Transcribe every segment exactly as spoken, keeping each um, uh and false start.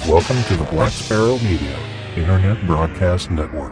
Welcome to the Black Sparrow Media Internet Broadcast Network.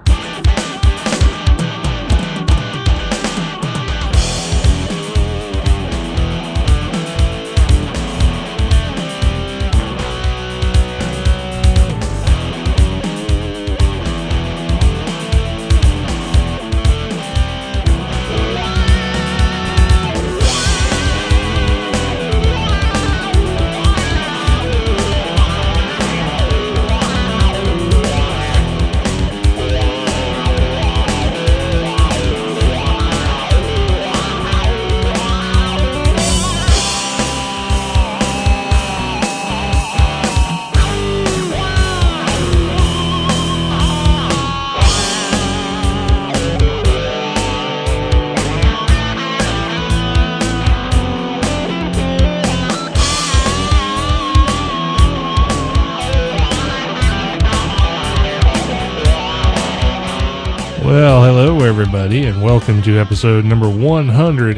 Well, hello everybody, and welcome to episode number one hundred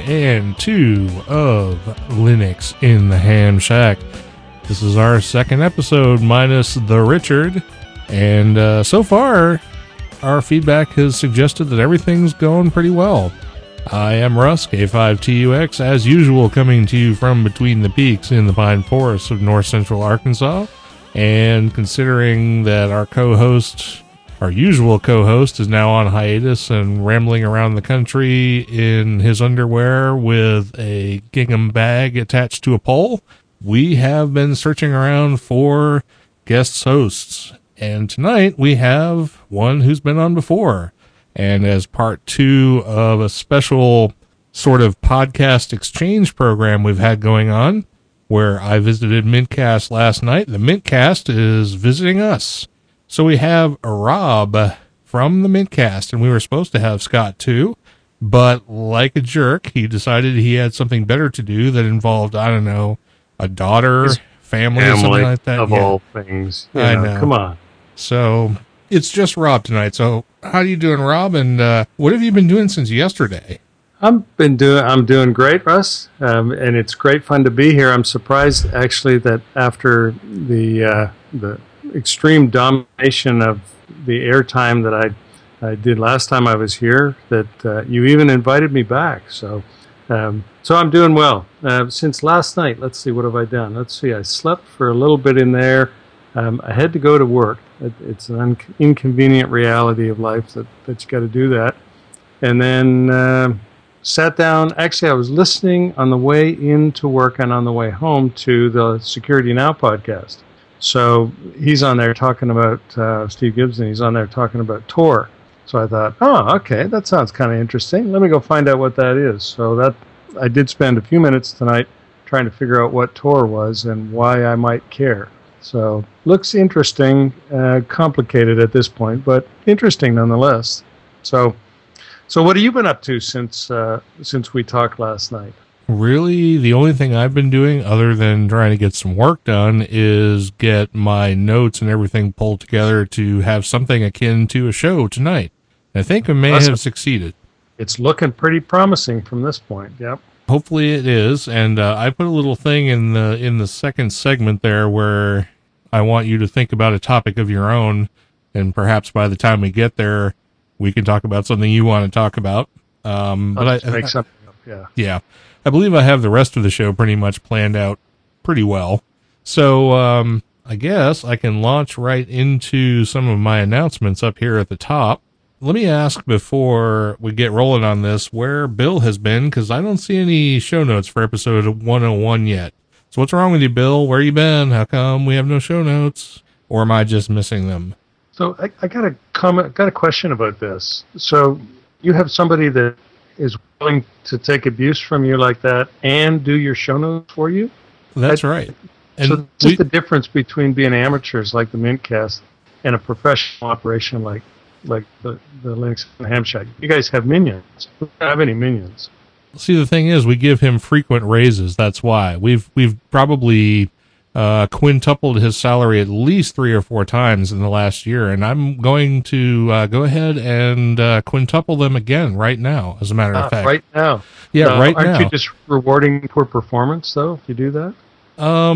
two of Linux in the Ham Shack. This is our second episode minus the Richard, and uh, so far, our feedback has suggested that everything's going pretty well. I am Russ, K five T U X, as usual, coming to you from between the peaks in the pine forests of north central Arkansas, and considering that our co-host... Our usual co-host is now on hiatus and rambling around the country in his underwear with a gingham bag attached to a pole. We have been searching around for guest hosts, and tonight we have one who's been on before. And as part two of a special sort of podcast exchange program we've had going on, where I visited Mintcast last night, the Mintcast is visiting us. So we have Rob from the Mintcast, and we were supposed to have Scott too, but like a jerk, he decided he had something better to do that involved, I don't know, a daughter, family, family or something like that. Of yeah. all things. You I know, know. Come on. So it's just Rob tonight. So how you doing, Rob? And uh, what have you been doing since yesterday? I've been doing. I'm doing great, Russ, um, and it's great fun to be here. I'm surprised, actually, that after the uh, the extreme domination of the airtime that I I did last time I was here, that uh, you even invited me back. So, um, so I'm doing well. Uh, since last night, let's see, what have I done? Let's see, I slept for a little bit in there. Um, I had to go to work. It, it's an un- inconvenient reality of life that, that you got to do that. And then uh, sat down. Actually, I was listening on the way into work and on the way home to the Security Now podcast. So he's on there talking about, uh, Steve Gibson, he's on there talking about Tor. So I thought, oh, okay, that sounds kind of interesting. Let me go find out what that is. So that I did spend a few minutes tonight trying to figure out what Tor was and why I might care. So looks interesting, uh, complicated at this point, but interesting nonetheless. So so what have you been up to since uh, since we talked last night? Really, the only thing I've been doing other than trying to get some work done is get my notes and everything pulled together to have something akin to a show tonight. I think I may Awesome. have succeeded. It's looking pretty promising from this point, yep. Hopefully it is, and uh, I put a little thing in the in the second segment there where I want you to think about a topic of your own, and perhaps by the time we get there, we can talk about something you want to talk about. Um, but Let's I, make I, something up, yeah. Yeah. I believe I have the rest of the show pretty much planned out pretty well. So, um, I guess I can launch right into some of my announcements up here at the top. Let me ask before we get rolling on this where Bill has been, because I don't see any show notes for episode one oh one yet. So what's wrong with you, Bill? Where you been? How come we have no show notes? Or am I just missing them? So I, I got a comment, got a question about this. So you have somebody that is willing to take abuse from you like that and do your show notes for you? That's I, right. And so this we, is the difference between being amateurs like the Mintcast and a professional operation like like the, the Linux and Ham Shack. You guys have minions. We don't have any minions. see, the thing is, we give him frequent raises. That's why we've we've probably uh, quintupled his salary at least three or four times in the last year, and I'm going to uh, go ahead and uh, quintuple them again right now. As a matter of Uh, fact, right now. yeah, Now, right aren't now. you just rewarding poor performance though if you do that? Um,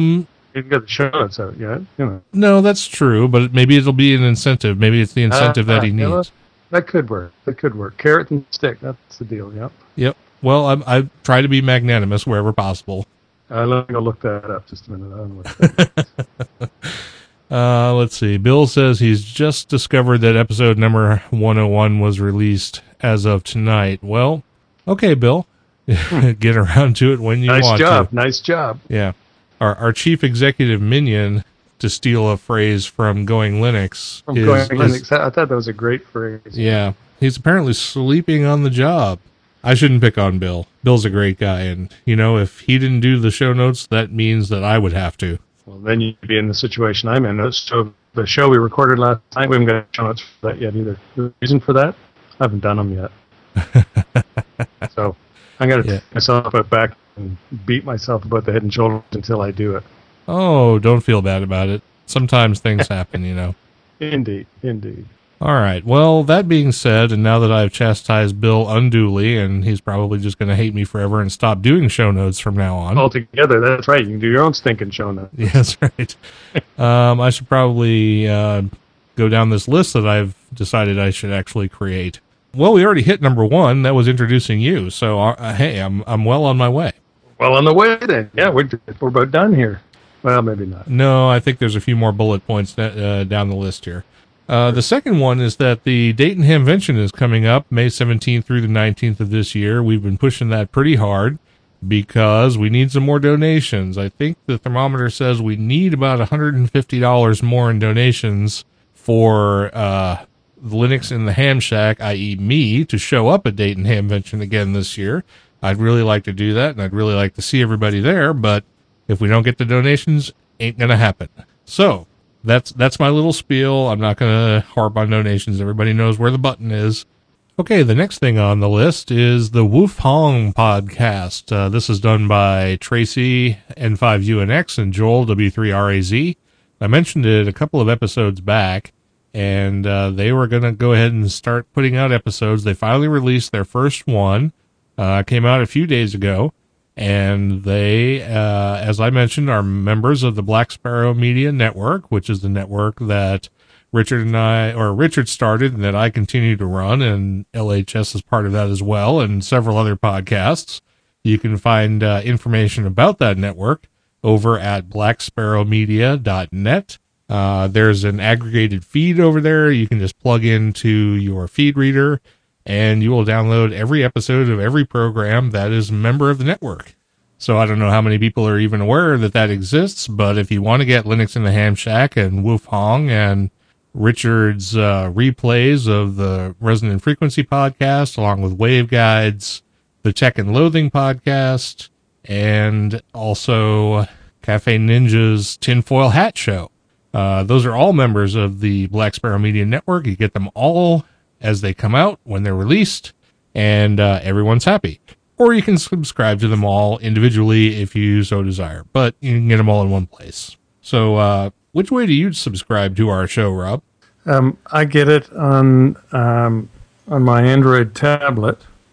You've got the show notes out yet, you know. No, that's true, but maybe it'll be an incentive. Maybe it's the incentive uh, that he needs. Yeah, that could work. That could work. Carrot and stick. That's the deal. Yep. Yep. Well, I, I try to be magnanimous wherever possible. Uh, let me go look that up just a minute. I don't know what that is. uh, let's see. Bill says he's just discovered that episode number one oh one was released as of tonight. Well, okay, Bill. Get around to it when you nice want job. to. Nice job. Yeah. Our our chief executive minion, to steal a phrase from Going Linux. From is, Going is, Linux. I thought that was a great phrase. Yeah. He's apparently sleeping on the job. I shouldn't pick on Bill. Bill's a great guy, and, you know, if he didn't do the show notes, that means that I would have to. Well, then you'd be in the situation I'm in. So the show we recorded last night, we haven't got show notes for that yet either. The reason for that? I haven't done them yet. So I'm going to yeah. take myself back and beat myself about the head and shoulders until I do it. Oh, don't feel bad about it. Sometimes things happen, you know. Indeed, indeed. All right. Well, that being said, and now that I've chastised Bill unduly, and he's probably just going to hate me forever and stop doing show notes from now on. Altogether, that's right. You can do your own stinking show notes. Yeah, that's right. um, I should probably uh, go down this list that I've decided I should actually create. Well, we already hit number one. That was introducing you. So, uh, hey, I'm I'm well on my way. Well on the way then. Yeah, we're, we're about done here. Well, maybe not. No, I think there's a few more bullet points uh, down the list here. Uh, the second one is that the Dayton Hamvention is coming up May seventeenth through the nineteenth of this year. We've been pushing that pretty hard because we need some more donations. I think the thermometer says we need about one hundred fifty dollars more in donations for uh, Linux in the Ham Shack, that is me, to show up at Dayton Hamvention again this year. I'd really like to do that, and I'd really like to see everybody there, but if we don't get the donations, ain't going to happen. So, That's that's my little spiel. I'm not going to harp on donations. Everybody knows where the button is. Okay, the next thing on the list is the Woof Hong podcast. Uh, this is done by Tracy, N five U N X, and Joel, W three R A Z. I mentioned it a couple of episodes back, and uh, they were going to go ahead and start putting out episodes. They finally released their first one. Uh, came out a few days ago. And they, uh, as I mentioned, are members of the Black Sparrow Media Network, which is the network that Richard and I, or Richard started and that I continue to run, and L H S is part of that as well, and several other podcasts. You can find uh, information about that network over at black sparrow media dot net. Uh, there's an aggregated feed over there. You can just plug into your feed reader, and you will download every episode of every program that is a member of the network. So I don't know how many people are even aware that that exists, but if you want to get Linux in the Ham Shack and Woof Hong and Richard's uh, replays of the Resonant Frequency podcast, along with waveguides, the Tech and Loathing podcast, and also Cafe Ninja's Tinfoil Hat Show. Uh, those are all members of the Black Sparrow Media Network. You get them all as they come out, when they're released, and uh, everyone's happy. Or you can subscribe to them all individually if you so desire, but you can get them all in one place. So, uh, which way do you subscribe to our show, Rob? Um, I get it on um, on my Android tablet,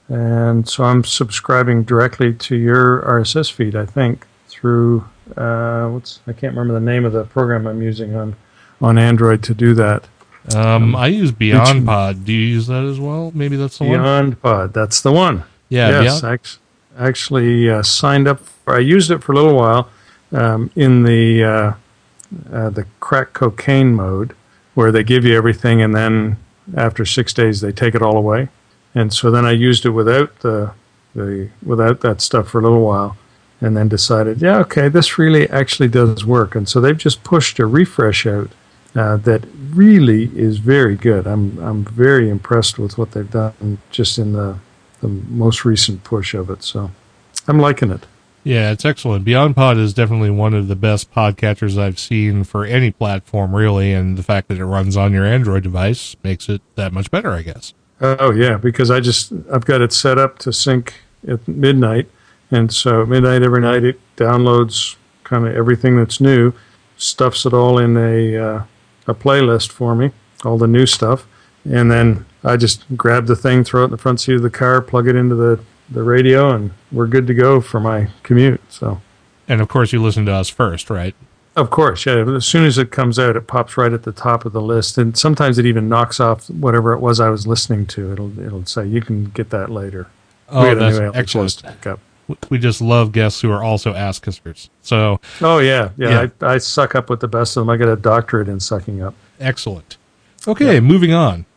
and so I'm subscribing directly to your R S S feed, I think, through, uh, what's I can't remember the name of the program I'm using on, on Android to do that. Um, I use BeyondPod. Do you use that as well? Maybe that's the one? BeyondPod, that's the one. Yeah, yes, Beyond- I actually uh, signed up. For, I used it for a little while um, in the uh, uh, the crack cocaine mode, where they give you everything, and then after six days they take it all away. And so then I used it without the the without that stuff for a little while, and then decided, yeah, okay, this really actually does work. And so they've just pushed a refresh out. Uh, that really is very good. I'm I'm very impressed with what they've done just in the the most recent push of it. So I'm liking it. Yeah, it's excellent. BeyondPod is definitely one of the best podcatchers I've seen for any platform, really, and the fact that it runs on your Android device makes it that much better, I guess. Oh yeah, because I just I've got it set up to sync at midnight, and so at midnight every night it downloads kind of everything that's new, stuffs it all in a uh, a playlist for me, all the new stuff, and then I just grab the thing, throw it in the front seat of the car, plug it into the, the radio, and we're good to go for my commute. So, and of course you listen to us first, right? Of course, yeah. As soon as it comes out, it pops right at the top of the list, and sometimes it even knocks off whatever it was I was listening to. It'll it'll say you can get that later. Oh, that's excellent. To pick up. We just love guests who are also ass-kissers. So. Oh yeah, yeah. yeah. I, I suck up with the best of them. I got a doctorate in sucking up. Excellent. Okay, yeah. Moving on.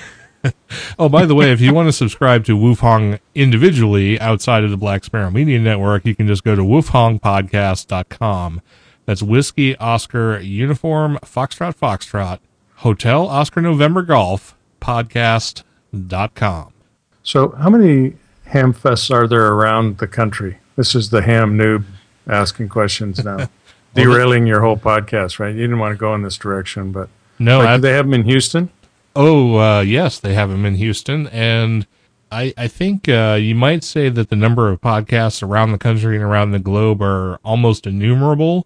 Oh, by the way, if you want to subscribe to Wolfhong individually outside of the Black Sparrow Media Network, you can just go to wolfhong podcast dot com. That's Whiskey Oscar Uniform Foxtrot Foxtrot Hotel Oscar November Golf podcast dot com. So how many ham fests are there around the country? This is the ham noob asking questions now. Well, derailing your whole podcast, right? You didn't want to go in this direction, but no, like, do they have them in Houston? Oh, uh, yes, they have them in Houston, and I, I think uh, you might say that the number of podcasts around the country and around the globe are almost innumerable.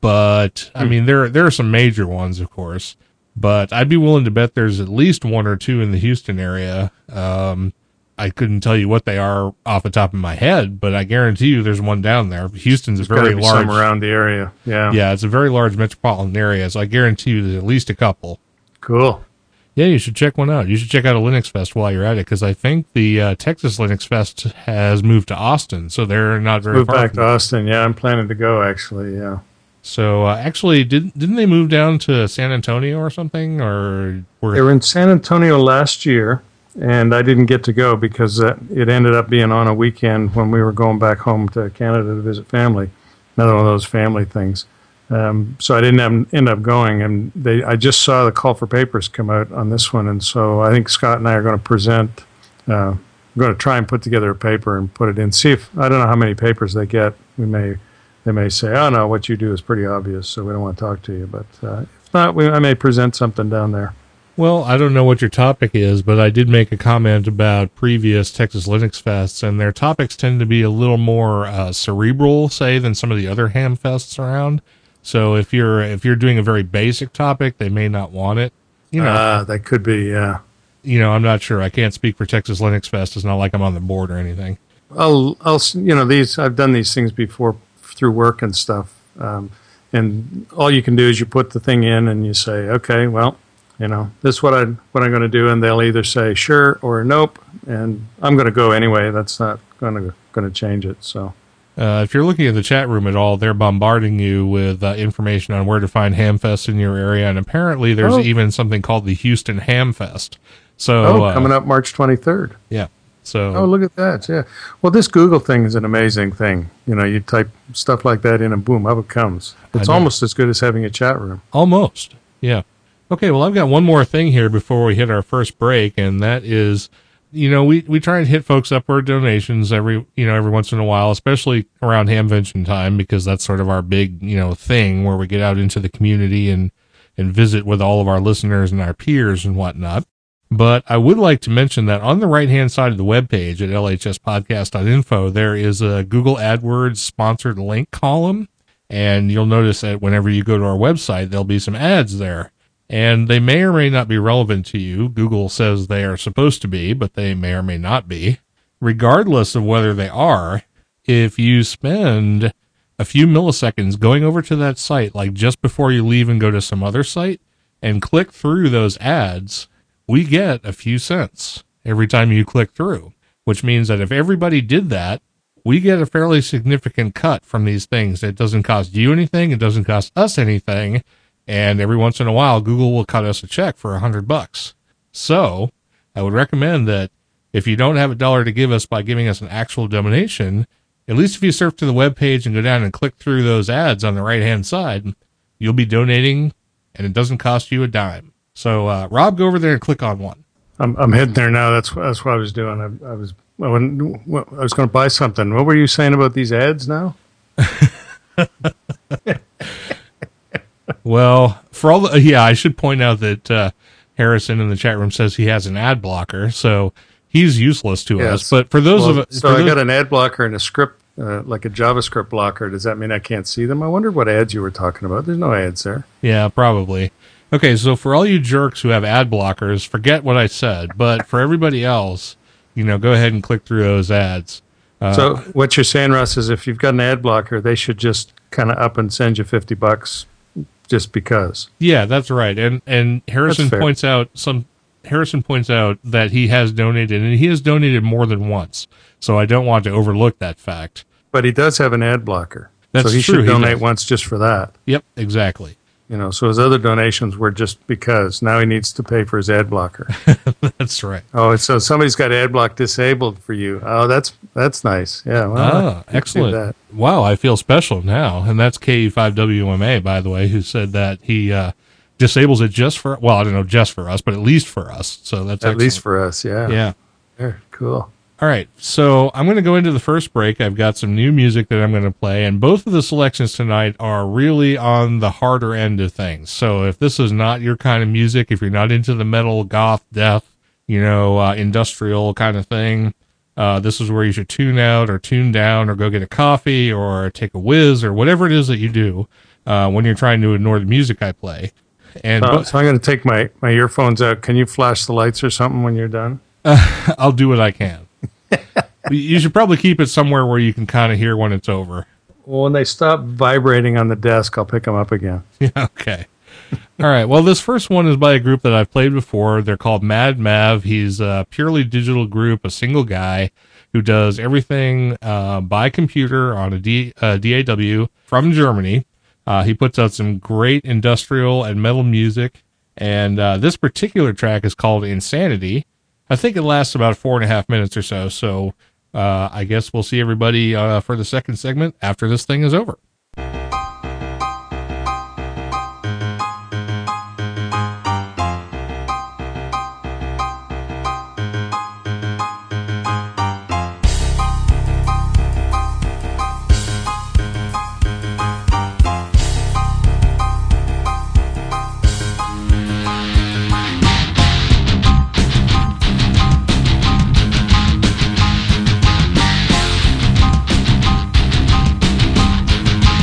But I mean, there there are some major ones, of course. But I'd be willing to bet there's at least one or two in the Houston area. Um, I couldn't tell you what they are off the top of my head, but I guarantee you there's one down there. Houston's there's a very large some around the area. Yeah, yeah, it's a very large metropolitan area, so I guarantee you there's at least a couple. Cool. Yeah, you should check one out. You should check out a Linux Fest while you're at it, because I think the uh, Texas Linux Fest has moved to Austin, so they're not very moved far. Moved back to Austin. Yeah, I'm planning to go actually. Yeah. So, uh, actually, didn't didn't they move down to San Antonio or something? Or were they were in San Antonio last year, and I didn't get to go because uh, it ended up being on a weekend when we were going back home to Canada to visit family. Another one of those family things. Um, so I didn't have, end up going, and they I just saw the call for papers come out on this one, and so I think Scott and I are going to present. Uh, we're going to try and put together a paper and put it in. See if I don't know how many papers they get. We may. They may say, oh, no, what you do is pretty obvious, so we don't want to talk to you. But uh, if not, we, I may present something down there. Well, I don't know what your topic is, but I did make a comment about previous Texas Linux Fests, and their topics tend to be a little more uh, cerebral, say, than some of the other ham fests around. So if you're if you're doing a very basic topic, they may not want it. You know, uh, that could be, yeah. You know, I'm not sure. I can't speak for Texas Linux Fest. It's not like I'm on the board or anything. I'll, I'll, you know, these I've done these things before through work and stuff, um, and all you can do is you put the thing in and you say, okay, well, you know, this is what I what I'm going to do, and they'll either say sure or nope, and I'm going to go anyway. That's not going to going to change it. So, uh, if you're looking at the chat room at all, they're bombarding you with uh, information on where to find Hamfest in your area, and apparently there's oh. even something called the Houston Hamfest. So, oh, uh, coming up March twenty-third. Yeah. So, oh, look at that! Yeah. Well, this Google thing is an amazing thing. You know, you type stuff like that in, and boom, up it comes. It's almost as good as having a chat room. Almost, yeah. Okay, well, I've got one more thing here before we hit our first break, and that is, you know, we, we try and hit folks up for donations every, you know, every once in a while, especially around Hamvention time, because that's sort of our big, you know, thing where we get out into the community and and visit with all of our listeners and our peers and whatnot. But I would like to mention that on the right-hand side of the webpage at L H S podcast dot info, there is a Google AdWords sponsored link column, and you'll notice that whenever you go to our website, there'll be some ads there. And they may or may not be relevant to you. Google says they are supposed to be, but they may or may not be. Regardless of whether they are, if you spend a few milliseconds going over to that site, like just before you leave and go to some other site, and click through those ads, we get a few cents every time you click through, which means that if everybody did that, we get a fairly significant cut from these things. It doesn't cost you anything. It doesn't cost us anything. And every once in a while, Google will cut us a check for a hundred bucks. So I would recommend that if you don't have a dollar to give us by giving us an actual donation, at least if you surf to the webpage and go down and click through those ads on the right-hand side, you'll be donating, and it doesn't cost you a dime. So, uh, Rob, go over there and click on one. I'm, I'm heading there now. That's that's what I was doing. I, I was I, wouldn't, I was going to buy something. What were you saying about these ads now? Well, for all the, yeah, I should point out that uh, Harrison in the chat room says he has an ad blocker, so he's useless to yes. us. But for those well, of us, so I those, got an ad blocker and a script, uh, like a JavaScript blocker. Does that mean I can't see them? I wonder what ads you were talking about. There's no ads there. Yeah, probably. Okay, so for all you jerks who have ad blockers, forget what I said. But for everybody else, you know, go ahead and click through those ads. Uh, so what you're saying, Russ, is if you've got an ad blocker, they should just kind of up and send you fifty bucks just because. Yeah, that's right. And and Harrison points out some Harrison points out that he has donated, and he has donated more than once. So I don't want to overlook that fact. But he does have an ad blocker. That's so he true, should he donate does. once just for that. Yep, exactly. You know, so his other donations were just because. Now he needs to pay for his ad blocker. That's right. Oh, so somebody's got ad block disabled for you. Oh, that's that's nice. Yeah. Well, Ah, excellent. Wow, I feel special now. And that's K E five W M A, by the way, who said that he uh, disables it just for, well, I don't know, just for us, but at least for us. So that's At excellent. least for us, yeah. Yeah. There, cool. All right, so I'm going to go into the first break. I've got some new music that I'm going to play, and both of the selections tonight are really on the harder end of things. So if this is not your kind of music, if you're not into the metal, goth, death, you know, uh, industrial kind of thing, uh, this is where you should tune out or tune down or go get a coffee or take a whiz or whatever it is that you do uh, when you're trying to ignore the music I play. And Uh, bo- so I'm going to take my, my earphones out. Can you flash the lights or something when you're done? I'll do what I can. You should probably keep it somewhere where you can kind of hear when it's over. Well, when they stop vibrating on the desk, I'll pick them up again. Yeah, okay. All right. Well, this first one is by a group that I've played before. They're called Mad Mav. He's a purely digital group, a single guy who does everything uh, by computer on a D, uh, D A W from Germany. Uh, he puts out some great industrial and metal music. And uh, this particular track is called Insanity. I think it lasts about four and a half minutes or so. So uh, I guess we'll see everybody uh, for the second segment after this thing is over. Thank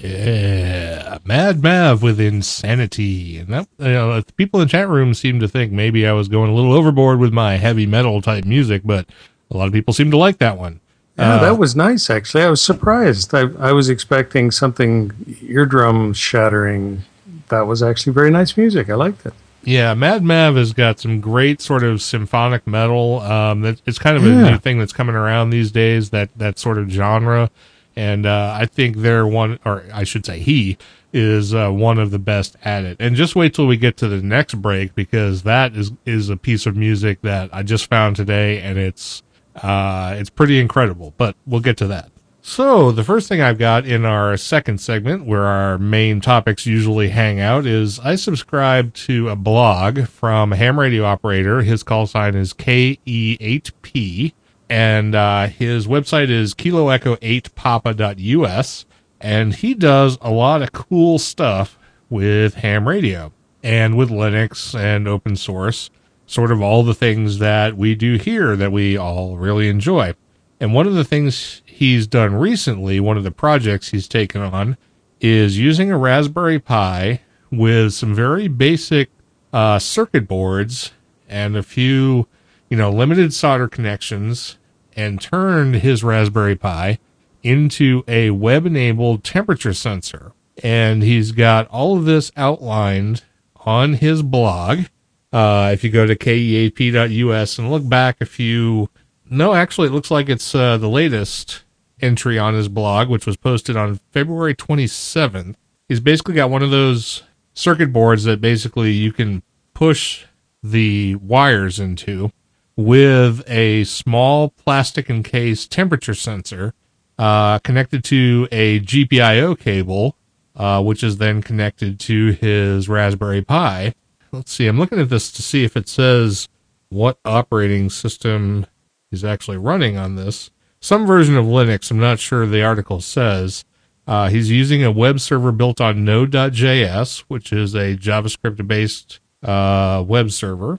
Yeah, Mad Mav with Insanity. And that, you know, people in the chat room seem to think maybe I was going a little overboard with my heavy metal type music, but a lot of people seem to like that one. Yeah, uh, that was nice, actually. I was surprised. I, I was expecting something eardrum shattering. That was actually very nice music. I liked it. Yeah, Mad Mav has got some great sort of symphonic metal. Um, that, it's kind of Yeah. a new thing that's coming around these days, that, that sort of genre. And uh, I think they're one, or I should say he, is uh, one of the best at it. And just wait till we get to the next break, because that is, is a piece of music that I just found today, and it's uh, it's pretty incredible. But we'll get to that. So the first thing I've got in our second segment, where our main topics usually hang out, is I subscribe to a blog from a ham radio operator. His call sign is K E eight P. And uh, his website is kilo echo eight papa dot U S, and he does a lot of cool stuff with ham radio and with Linux and open source, sort of all the things that we do here that we all really enjoy. And one of the things he's done recently, one of the projects he's taken on, is using a Raspberry Pi with some very basic uh, circuit boards and a few, you know, limited solder connections, and turned his Raspberry Pi into a web-enabled temperature sensor. And he's got all of this outlined on his blog. Uh, if you go to K E eight P dot U S and look back a few... No, actually, it looks like it's uh, the latest entry on his blog, which was posted on February twenty-seventh. He's basically got one of those circuit boards that basically you can push the wires into, with a small plastic encased temperature sensor uh, connected to a G P I O cable, uh, which is then connected to his Raspberry Pi. Let's see, I'm looking at this to see if it says what operating system is actually running on this. Some version of Linux, I'm not sure the article says. Uh, he's using a web server built on node dot J S, which is a JavaScript-based uh, web server.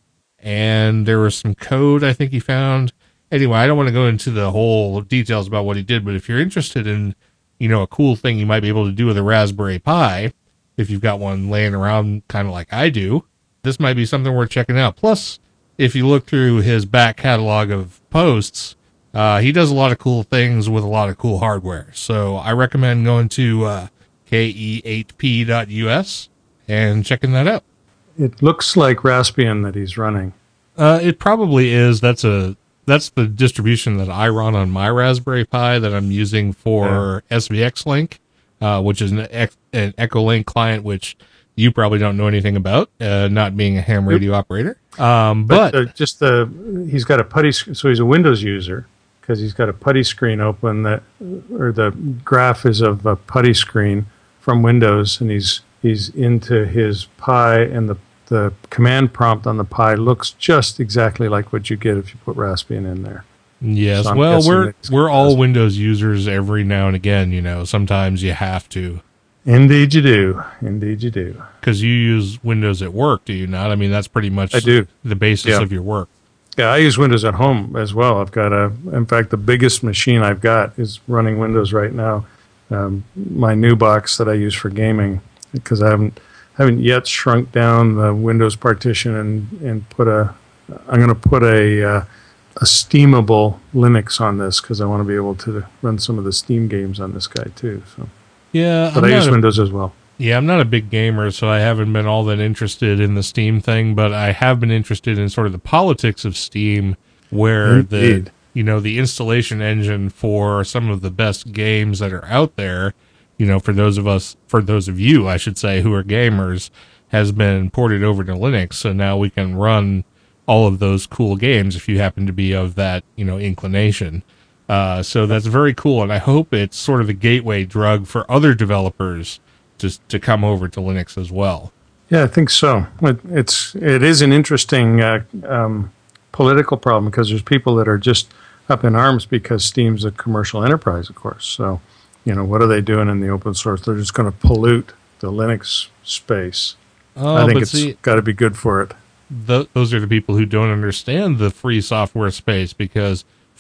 And there was some code I think he found. Anyway, I don't want to go into the whole details about what he did, but if you're interested in, you know, a cool thing you might be able to do with a Raspberry Pi, if you've got one laying around kind of like I do, this might be something worth checking out. Plus, if you look through his back catalog of posts, uh, he does a lot of cool things with a lot of cool hardware. So I recommend going to uh, K E eight P dot U S and checking that out. It looks like Raspbian that he's running. Uh, it probably is. That's a that's the distribution that I run on my Raspberry Pi that I'm using for yeah. S V X Link, uh, which is an, an Echolink client, which you probably don't know anything about, uh, not being a ham radio operator. Um, but, but uh, just the he's got a putty, so he's a Windows user because he's got a putty screen open that, or the graph is of a putty screen from Windows, and he's he's into his Pi, and the the command prompt on the Pi looks just exactly like what you get if you put Raspbian in there. Yes, so well, we're we're all Windows users every now and again. You know, sometimes you have to. Indeed, you do. Indeed, you do. Because you use Windows at work, do you not? I mean, that's pretty much I do. the basis yeah. of your work. Yeah, I use Windows at home as well. I've got a, in fact, the biggest machine I've got is running Windows right now. Um, my new box that I use for gaming, because I haven't haven't yet shrunk down the Windows partition and, and put a. I'm going to put a uh, a Steamable Linux on this because I want to be able to run some of the Steam games on this guy too. So. Yeah, but I'm I use a, Windows as well. Yeah, I'm not a big gamer, so I haven't been all that interested in the Steam thing, but I have been interested in sort of the politics of Steam, where Indeed. the you know the installation engine for some of the best games that are out there, you know, for those of us, for those of you, I should say, who are gamers, has been ported over to Linux, so now we can run all of those cool games if you happen to be of that, you know, inclination. Uh, so that's very cool, and I hope it's sort of a gateway drug for other developers to to come over to Linux as well. Yeah, I think so. It, it's it is an interesting uh, um, political problem because there's people that are just up in arms because Steam's a commercial enterprise, of course. So, you know, what are they doing in the open source? They're just going to pollute the Linux space. Oh, I think but it's see, got to be good for it. Th- those are the people who don't understand the free software space, because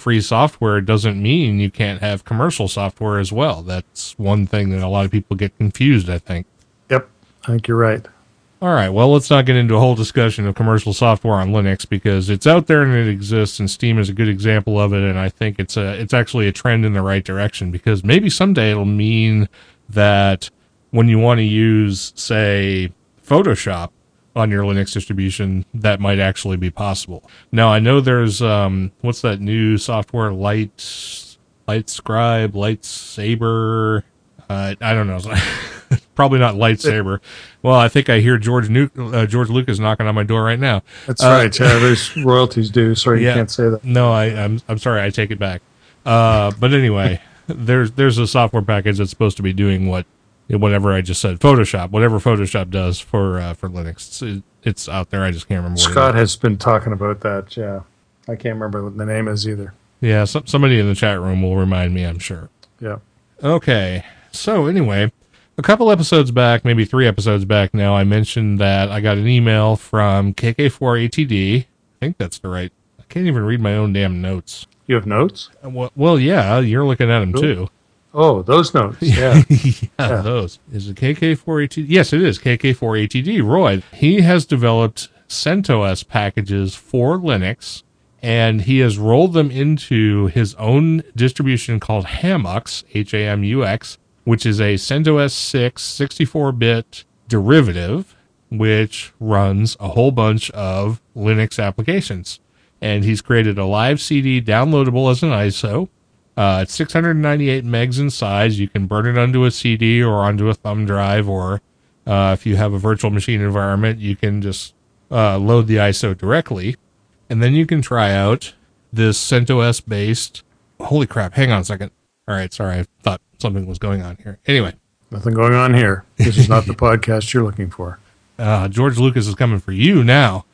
free software doesn't mean you can't have commercial software as well. That's one thing that a lot of people get confused, I think. Yep, I think you're right. All right, well, let's not get into a whole discussion of commercial software on Linux because it's out there and it exists, and Steam is a good example of it, and I think it's a it's actually a trend in the right direction because maybe someday it'll mean that when you want to use, say, Photoshop on your Linux distribution, that might actually be possible. Now, I know there's, um, what's that new software, Light, Light Scribe, Lightsaber, uh, I don't know. Probably not Lightsaber. Well, I think I hear George Nu- uh, George Lucas knocking on my door right now. That's uh, right. Yeah, there's royalties due. Sorry, yeah, you can't say that. No, I, I'm I'm sorry. I take it back. Uh, but anyway, there's there's a software package that's supposed to be doing what whatever I just said. Photoshop, whatever Photoshop does for uh, for Linux. It's, it's out there. I just can't remember. What Scott has been talking about that. Yeah, I can't remember what the name is either. Yeah, some, somebody in the chat room will remind me, I'm sure. Yeah. Okay. So anyway, a couple episodes back, maybe three episodes back now, I mentioned that I got an email from K K four A T D. I think that's the right. I can't even read my own damn notes. You have notes? Well, well yeah, you're looking at them too. Oh, those notes. Yeah. yeah, yeah, those. Is it K K four A T D? Yes, it is K K four A T D. Roy. He has developed CentOS packages for Linux, and he has rolled them into his own distribution called Hamux, H A M U X, which is a CentOS six sixty-four bit derivative, which runs a whole bunch of Linux applications. And he's created a live C D downloadable as an I S O. Uh, it's six hundred ninety-eight megs in size. You can burn it onto a C D or onto a thumb drive, or uh, if you have a virtual machine environment, you can just uh, load the I S O directly. And then you can try out this CentOS-based... Holy crap, hang on a second. All right, sorry, I thought something was going on here. Anyway. Nothing going on here. This is not the podcast you're looking for. Uh, George Lucas is coming for you now.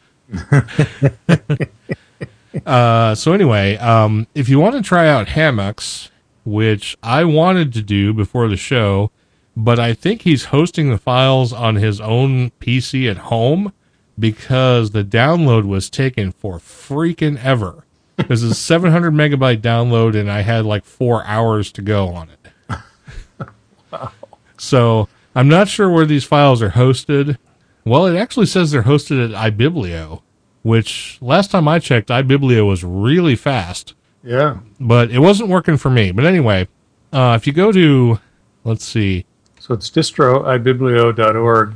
uh, so anyway, um, if you want to try out Hamux, which I wanted to do before the show, but I think he's hosting the files on his own P C at home because the download was taken for freaking ever. This is a seven hundred megabyte download, and I had like four hours to go on it. Wow. So I'm not sure where these files are hosted. Well, it actually says they're hosted at iBiblio, which last time I checked, iBiblio was really fast. Yeah. But it wasn't working for me. But anyway, uh, if you go to, let's see. So it's distro iBiblio dot org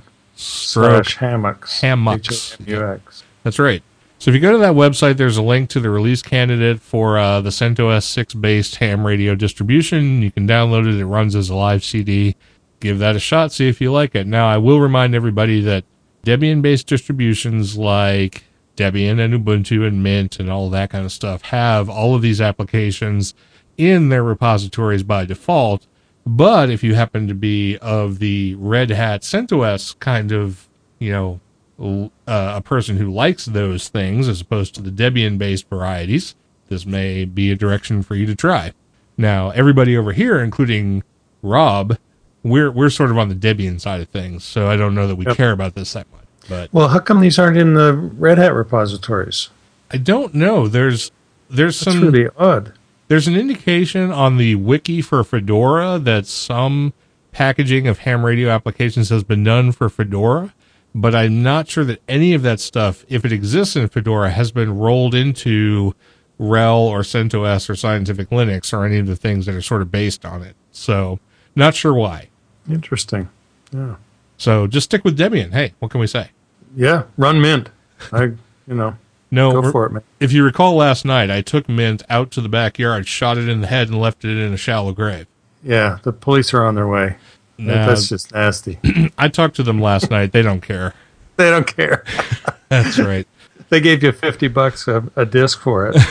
slash Hamux. Hamux. H A M U X. That's right. So if you go to that website, there's a link to the release candidate for uh, the CentOS six-based ham radio distribution. You can download it. It runs as a live C D. Give that a shot. See if you like it. Now, I will remind everybody that Debian-based distributions like Debian and Ubuntu and Mint and all that kind of stuff have all of these applications in their repositories by default. But if you happen to be of the Red Hat CentOS kind of, you know, uh, a person who likes those things as opposed to the Debian-based varieties, this may be a direction for you to try. Now, everybody over here, including Rob, we're we're sort of on the Debian side of things, so I don't know that we Yep. care about this that much. But Well, how come these aren't in the Red Hat repositories? I don't know. There's there's That's some really odd. there's an indication on the wiki for Fedora that some packaging of ham radio applications has been done for Fedora, but I'm not sure that any of that stuff, if it exists in Fedora, has been rolled into R H E L or CentOS or Scientific Linux or any of the things that are sort of based on it. So, not sure why. Interesting. Yeah. So, just stick with Debian. Hey, what can we say? Yeah. Run Mint. I, you know, No, go for it, man. if you recall last night, I took Mint out to the backyard, shot it in the head, and left it in a shallow grave. Yeah. The police are on their way. Nah. That's just nasty. I talked to them last night. They don't care. They don't care. That's right. They gave you fifty bucks a, a disc for it.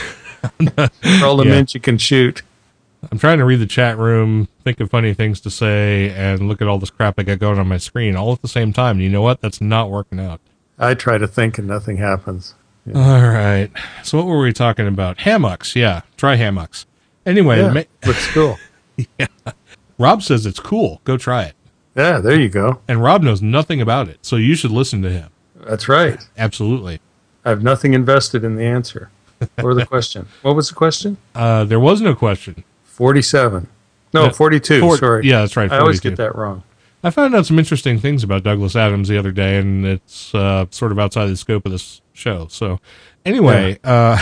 For all the Yeah. mint you can shoot. I'm trying to read the chat room, think of funny things to say, and look at all this crap I got going on my screen all at the same time. And you know what? That's not working out. I try to think and nothing happens. Yeah. All right. So what were we talking about? Hamux. Yeah. Try Hamux. Anyway, Yeah, ma- looks cool. yeah. Rob says it's cool. Go try it. Yeah, there you go. And Rob knows nothing about it, so you should listen to him. That's right. Absolutely. I have nothing invested in the answer. Or the question. What was the question? Uh, there was no question. forty-seven. No, Uh, forty-two, four- sorry. yeah, that's right, I always forty-two. get that wrong. I found out some interesting things about Douglas Adams the other day, and it's uh, sort of outside the scope of this show. So, anyway, uh,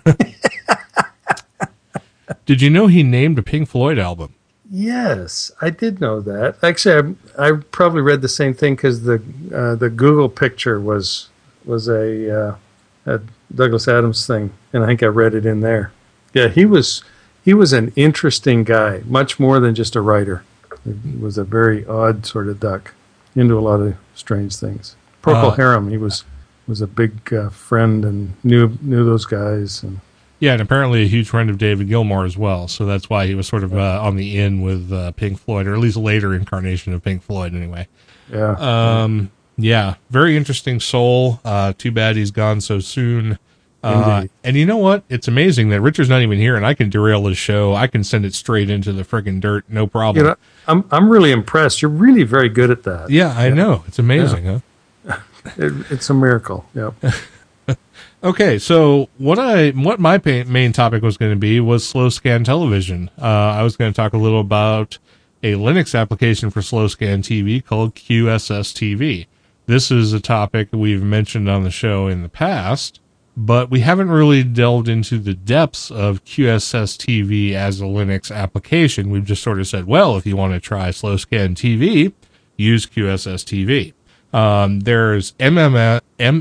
did you know he named a Pink Floyd album? Yes, I did know that. Actually, I, I probably read the same thing because the uh, the Google picture was was a, uh, a Douglas Adams thing, and I think I read it in there. Yeah, he was he was an interesting guy, much more than just a writer. He was a very odd sort of duck, into a lot of strange things. Procol Uh, Harum, he was was a big uh, friend and knew knew those guys. And Yeah, and apparently a huge friend of David Gilmour as well. So that's why he was sort of uh, on the in with uh, Pink Floyd, or at least a later incarnation of Pink Floyd anyway. yeah, Um, yeah, very interesting soul. Uh, too bad he's gone so soon. Uh, Indeed. and you know what? It's amazing that Richard's not even here, and I can derail his show. I can send it straight into the friggin' dirt, no problem. you know, I'm I'm really impressed. You're really very good at that. yeah, I know. It's amazing, huh? It, it's a miracle. Yep. Okay, so what I what my pa- main topic was going to be was slow scan television. Uh, I was going to talk a little about a Linux application for slow scan T V called Q S S T V. This is a topic we've mentioned on the show in the past, but we haven't really delved into the depths of Q S S T V as a Linux application. We've just sort of said, well, if you want to try slow scan T V, use Q S S T V. Um, there's M M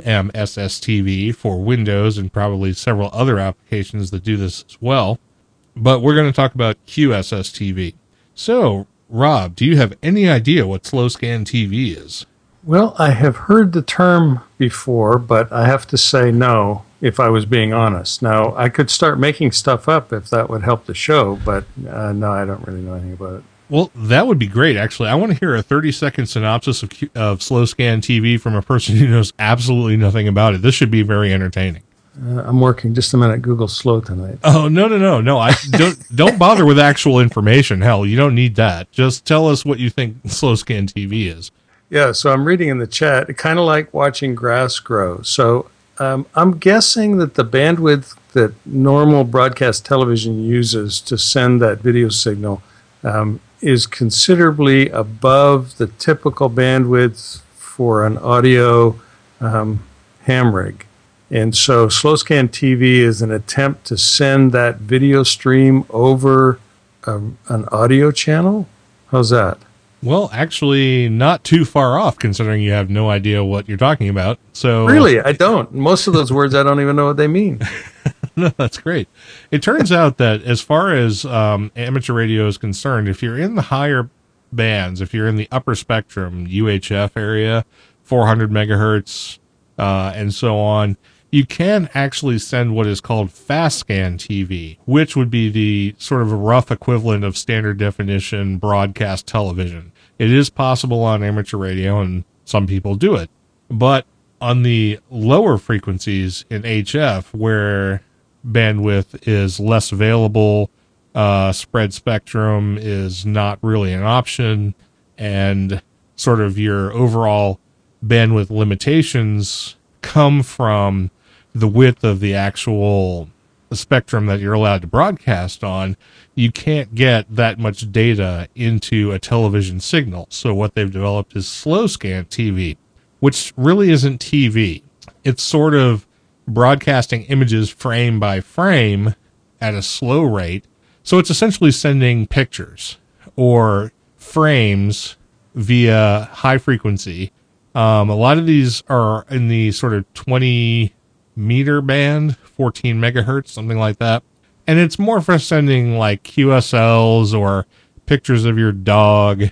S S T V for Windows and probably several other applications that do this as well. But we're going to talk about Q S S T V. So, Rob, do you have any idea what slow scan T V is? Well, I have heard the term before, but I have to say no, if I was being honest. Now, I could start making stuff up if that would help the show, but uh, no, I don't really know anything about it. Well, that would be great, actually. I want to hear a thirty-second synopsis of, Q- of slow scan T V from a person who knows absolutely nothing about it. This should be very entertaining. Uh, I'm working just a minute. Google's slow tonight. Oh, no, no, no, no. I don't don't bother with actual information. Hell, you don't need that. Just tell us what you think slow scan T V is. Yeah, so I'm reading in the chat, kind of like watching grass grow. So um, I'm guessing that the bandwidth that normal broadcast television uses to send that video signal um, is considerably above the typical bandwidth for an audio um, ham rig. And so slow scan T V is an attempt to send that video stream over a, an audio channel. How's that? Well, actually, not too far off, considering you have no idea what you're talking about. So Really, I don't. Most of those words, I don't even know what they mean. No, that's great. It turns out that as far as um, amateur radio is concerned, if you're in the higher bands, if you're in the upper spectrum, U H F area, four hundred megahertz, uh, and so on, you can actually send what is called fast scan T V, which would be the sort of rough equivalent of standard definition broadcast television. It is possible on amateur radio, and some people do it. But on the lower frequencies in H F, where bandwidth is less available, uh, spread spectrum is not really an option, and sort of your overall bandwidth limitations come from the width of the actual spectrum that you're allowed to broadcast on, you can't get that much data into a television signal. So what they've developed is slow scan T V, which really isn't T V. It's sort of broadcasting images frame by frame at a slow rate. So it's essentially sending pictures or frames via high frequency. Um, a lot of these are in the sort of twenty meter band, fourteen megahertz, something like that. And it's more for sending like Q S Ls or pictures of your dog,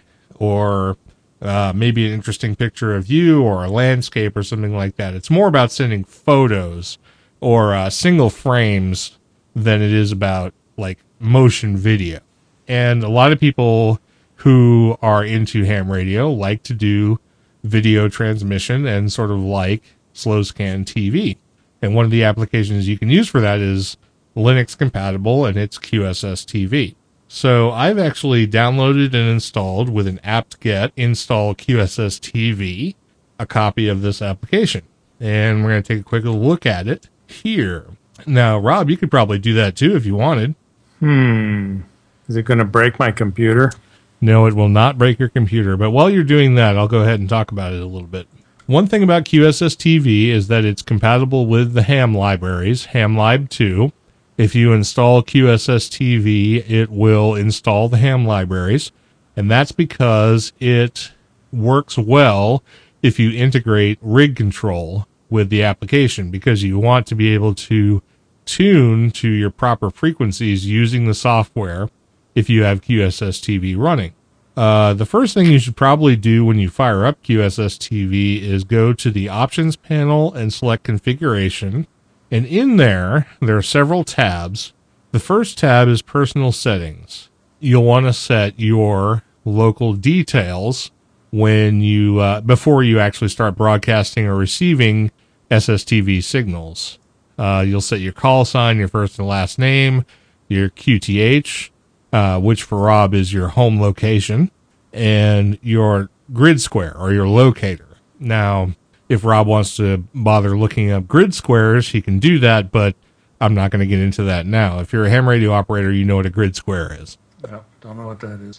or uh, maybe an interesting picture of you or a landscape or something like that. It's more about sending photos or uh, single frames than it is about like motion video. And a lot of people who are into ham radio like to do video transmission and sort of like slow scan T V. And one of the applications you can use for that is Linux compatible, and it's Q S S T V. So I've actually downloaded and installed with an apt-get install Q S S T V a copy of this application. And we're going to take a quick look at it here. Now, Rob, you could probably do that too if you wanted. Hmm. Is it going to break my computer? No, it will not break your computer. But while you're doing that, I'll go ahead and talk about it a little bit. One thing about Q S S T V is that it's compatible with the ham libraries, HamLib two. If you install Q S S T V, it will install the ham libraries. And that's because it works well if you integrate rig control with the application, because you want to be able to tune to your proper frequencies using the software if you have Q S S T V running. Uh, the first thing you should probably do when you fire up Q S S T V is go to the options panel and select configuration. And in there, there are several tabs. The first tab is personal settings. You'll want to set your local details when you, uh, before you actually start broadcasting or receiving S S T V signals. Uh, you'll set your call sign, your first and last name, your Q T H, uh, which for Rob is your home location, and your grid square or your locator. Now, if Rob wants to bother looking up grid squares, he can do that, but I'm not going to get into that now. If you're a ham radio operator, you know what a grid square is. No, don't know what that is.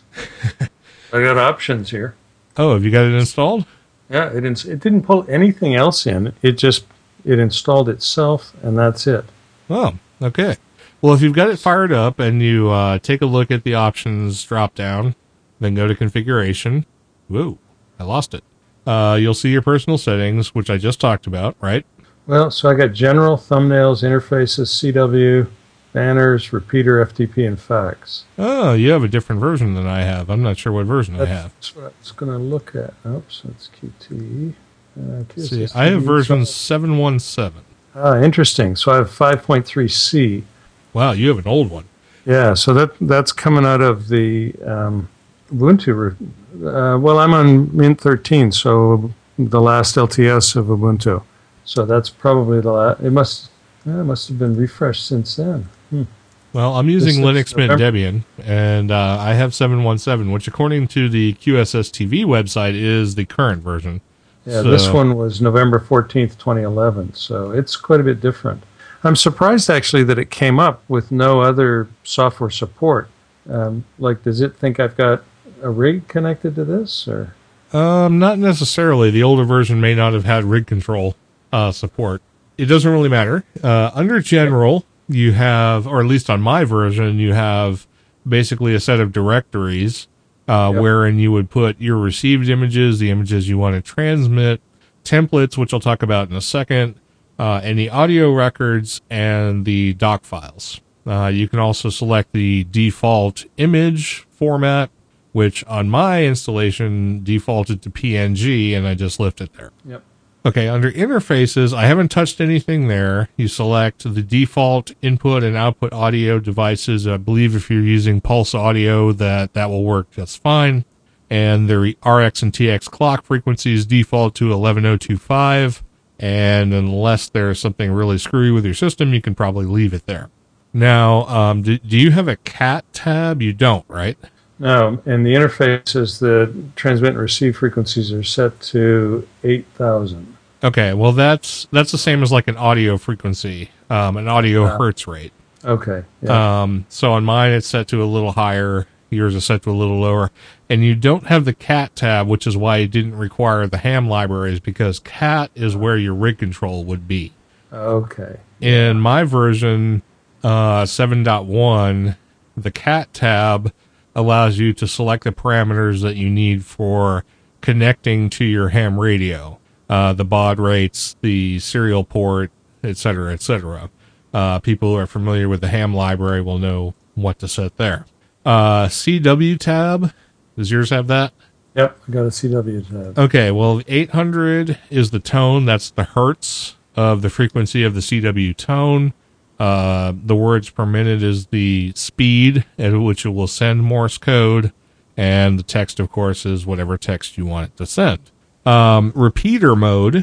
I got options here. Oh, have you got it installed? Yeah, it ins- it didn't pull anything else in. It just it installed itself, and that's it. Oh, okay. Well, if you've got it fired up and you uh, take a look at the options drop down, then go to configuration. Whoa, I lost it. Uh, you'll see your personal settings, which I just talked about, right? Well, so I got general, thumbnails, interfaces, C W, banners, repeater, F T P, and fax. Oh, you have a different version than I have. I'm not sure what version That's I have. That's what I was going to look at. Oops, that's Q T. Uh, See, I have version seven one seven. Ah, interesting. So I have five point three C. Wow, you have an old one. Yeah, so that that's coming out of the um, Ubuntu. Uh, well, I'm on Mint thirteen, so the last L T S of Ubuntu. So that's probably the last. It must yeah, it must have been refreshed since then. Hmm. Well, I'm using This- Linux Mint Debian, and uh, I have seven one seven, which according to the Q S S T V website is the current version. Yeah, So- this one was November fourteenth, twenty eleven, so it's quite a bit different. I'm surprised, actually, that it came up with no other software support. Um, like, does it think I've got a rig connected to this? Or Um, not necessarily. The older version may not have had rig control uh, support. It doesn't really matter. Uh, under general, you have, or at least on my version, you have basically a set of directories uh, Yep. wherein you would put your received images, the images you want to transmit, templates, which I'll talk about in a second, uh, any audio records, and the doc files. Uh, you can also select the default image format, which on my installation defaulted to P N G, and I just left it there. Yep. Okay, under interfaces, I haven't touched anything there. You select the default input and output audio devices. I believe if you're using Pulse Audio, that that will work just fine. And the R X and T X clock frequencies default to eleven oh two five. And unless there's something really screwy with your system, you can probably leave it there. Now, um, do, do you have a C A T tab? You don't, right? No, and the interfaces, the transmit and receive frequencies are set to eight thousand. Okay, well, that's that's the same as like an audio frequency, um, an audio Yeah. hertz rate. Okay. Yeah. Um, so on mine, it's set to a little higher. Yours is set to a little lower. And you don't have the C A T tab, which is why it didn't require the ham libraries, because C A T is where your rig control would be. okay. In my version, uh, seven point one, the C A T tab allows you to select the parameters that you need for connecting to your ham radio. Uh, the baud rates, the serial port, et cetera, et cetera. Uh, people who are familiar with the ham library will know what to set there. Uh, C W tab, does yours have that? Yep, I got a C W tab. Okay, well, eight hundred is the tone. That's the hertz of the frequency of the C W tone. Uh, the words per minute is the speed at which it will send Morse code. And the text, of course, is whatever text you want it to send. Um, repeater mode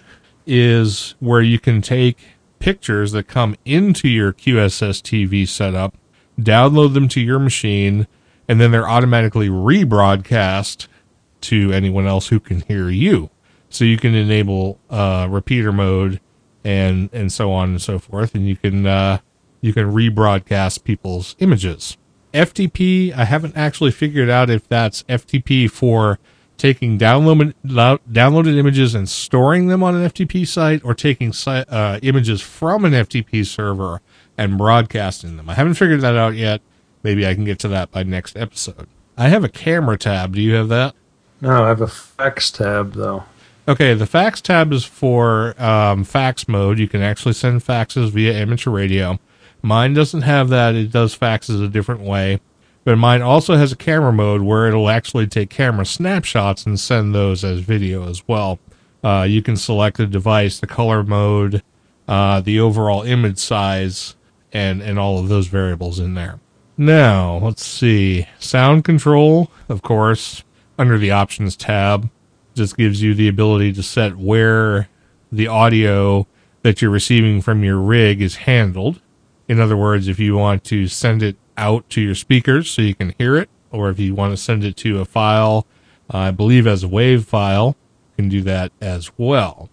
is where you can take pictures that come into your Q S S T V setup, download them to your machine, and then they're automatically rebroadcast to anyone else who can hear you. So you can enable uh, repeater mode and and so on and so forth, and you can uh, you can rebroadcast people's images. F T P, I haven't actually figured out if that's F T P for taking download, downloaded images and storing them on an F T P site, or taking uh, images from an F T P server and broadcasting them. I haven't figured that out yet. Maybe I can get to that by next episode. I have a camera tab. Do you have that? No, I have a fax tab, though. Okay, the fax tab is for um, fax mode. You can actually send faxes via amateur radio. Mine doesn't have that. It does faxes a different way. But mine also has a camera mode where it'll actually take camera snapshots and send those as video as well. Uh, you can select the device, the color mode, uh, the overall image size, and, and all of those variables in there. Now, let's see. Sound control, of course, under the options tab, just gives you the ability to set where the audio that you're receiving from your rig is handled. In other words, if you want to send it out to your speakers so you can hear it, or if you want to send it to a file, uh, I believe as a WAV file, you can do that as well.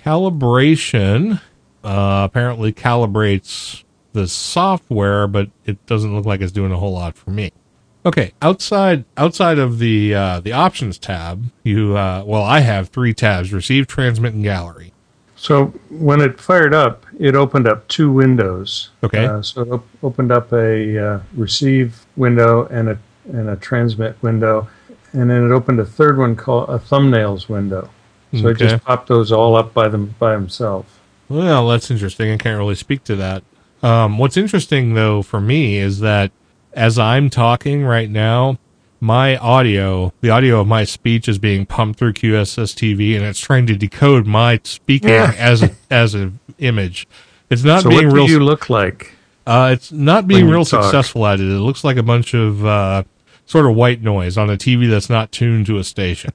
Calibration uh, apparently calibrates the software, but it doesn't look like it's doing a whole lot for me. Okay, outside outside of the uh, the options tab, you uh, well, I have three tabs: receive, transmit, and gallery. So when it fired up, it opened up two windows. Okay. Uh, so it op- opened up a uh, receive window and a and a transmit window, and then it opened a third one called a thumbnails window. So Okay. it just popped those all up by them by himself. Well, that's interesting. I can't really speak to that. Um, what's interesting, though, for me is that as I'm talking right now, my audio, the audio of my speech is being pumped through Q S S T V, and it's trying to decode my speaking Yeah. as a, as an image. It's not So being what real. do you look like? Uh, it's not being when you real talk? successful at it. It looks like a bunch of uh, sort of white noise on a T V that's not tuned to a station.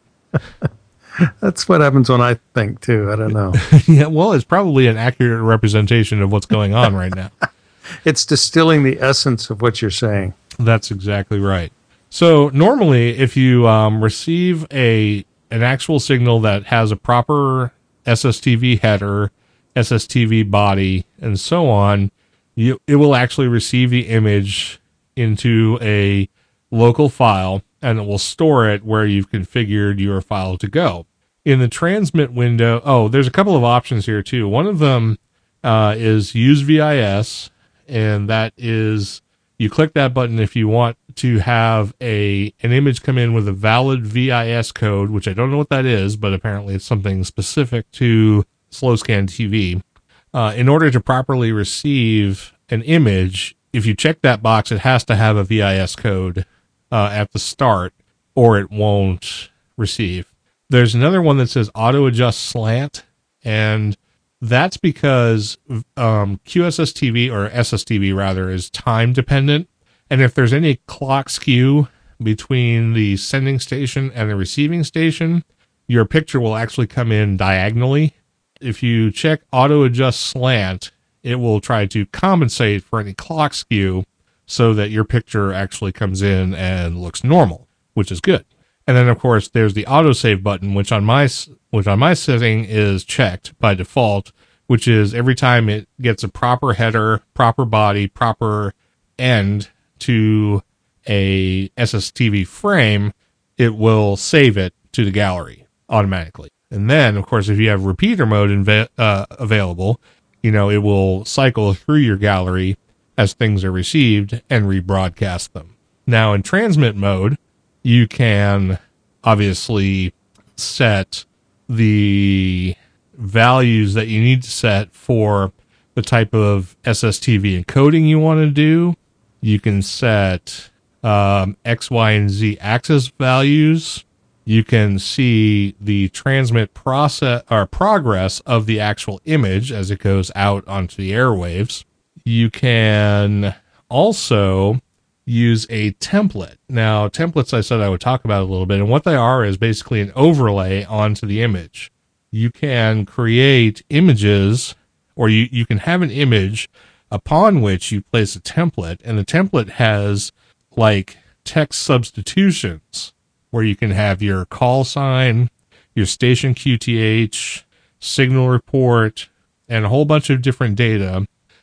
That's what happens when I think, too. I don't know. Yeah, well, it's probably an accurate representation of what's going on right now. It's distilling the essence of what you're saying. That's exactly right. So normally, if you um, receive a an actual signal that has a proper S S T V header, S S T V body, and so on, you, it will actually receive the image into a local file, and it will store it where you've configured your file to go. In the transmit window, oh, there's a couple of options here too. One of them uh, is use V I S, and that is, you click that button if you want to have a an image come in with a valid V I S code, which I don't know what that is, but apparently it's something specific to Slow Scan T V. Uh, in order to properly receive an image, if you check that box, it has to have a V I S code uh, at the start, or it won't receive. There's another one that says auto adjust slant, and that's because um, Q S S T V, or S S T V rather, is time dependent. And if there's any clock skew between the sending station and the receiving station, your picture will actually come in diagonally. If you check auto adjust slant, it will try to compensate for any clock skew so that your picture actually comes in and looks normal, which is good. And then, of course, there's the autosave button, which on my which on my setting is checked by default, which is every time it gets a proper header, proper body, proper end to a S S T V frame, it will save it to the gallery automatically. And then, of course, if you have repeater mode inv- uh, available, you know, it will cycle through your gallery as things are received and rebroadcast them. Now, in transmit mode, you can obviously set the values that you need to set for the type of S S T V encoding you want to do. You can set um, X, Y, and Z axis values. You can see the transmit process or progress of the actual image as it goes out onto the airwaves. You can also use a template. Now, templates I said I would talk about a little bit, and what they are is basically an overlay onto the image. You can create images, or you, you can have an image upon which you place a template, and the template has like text substitutions where you can have your call sign, your station Q T H, signal report, and a whole bunch of different data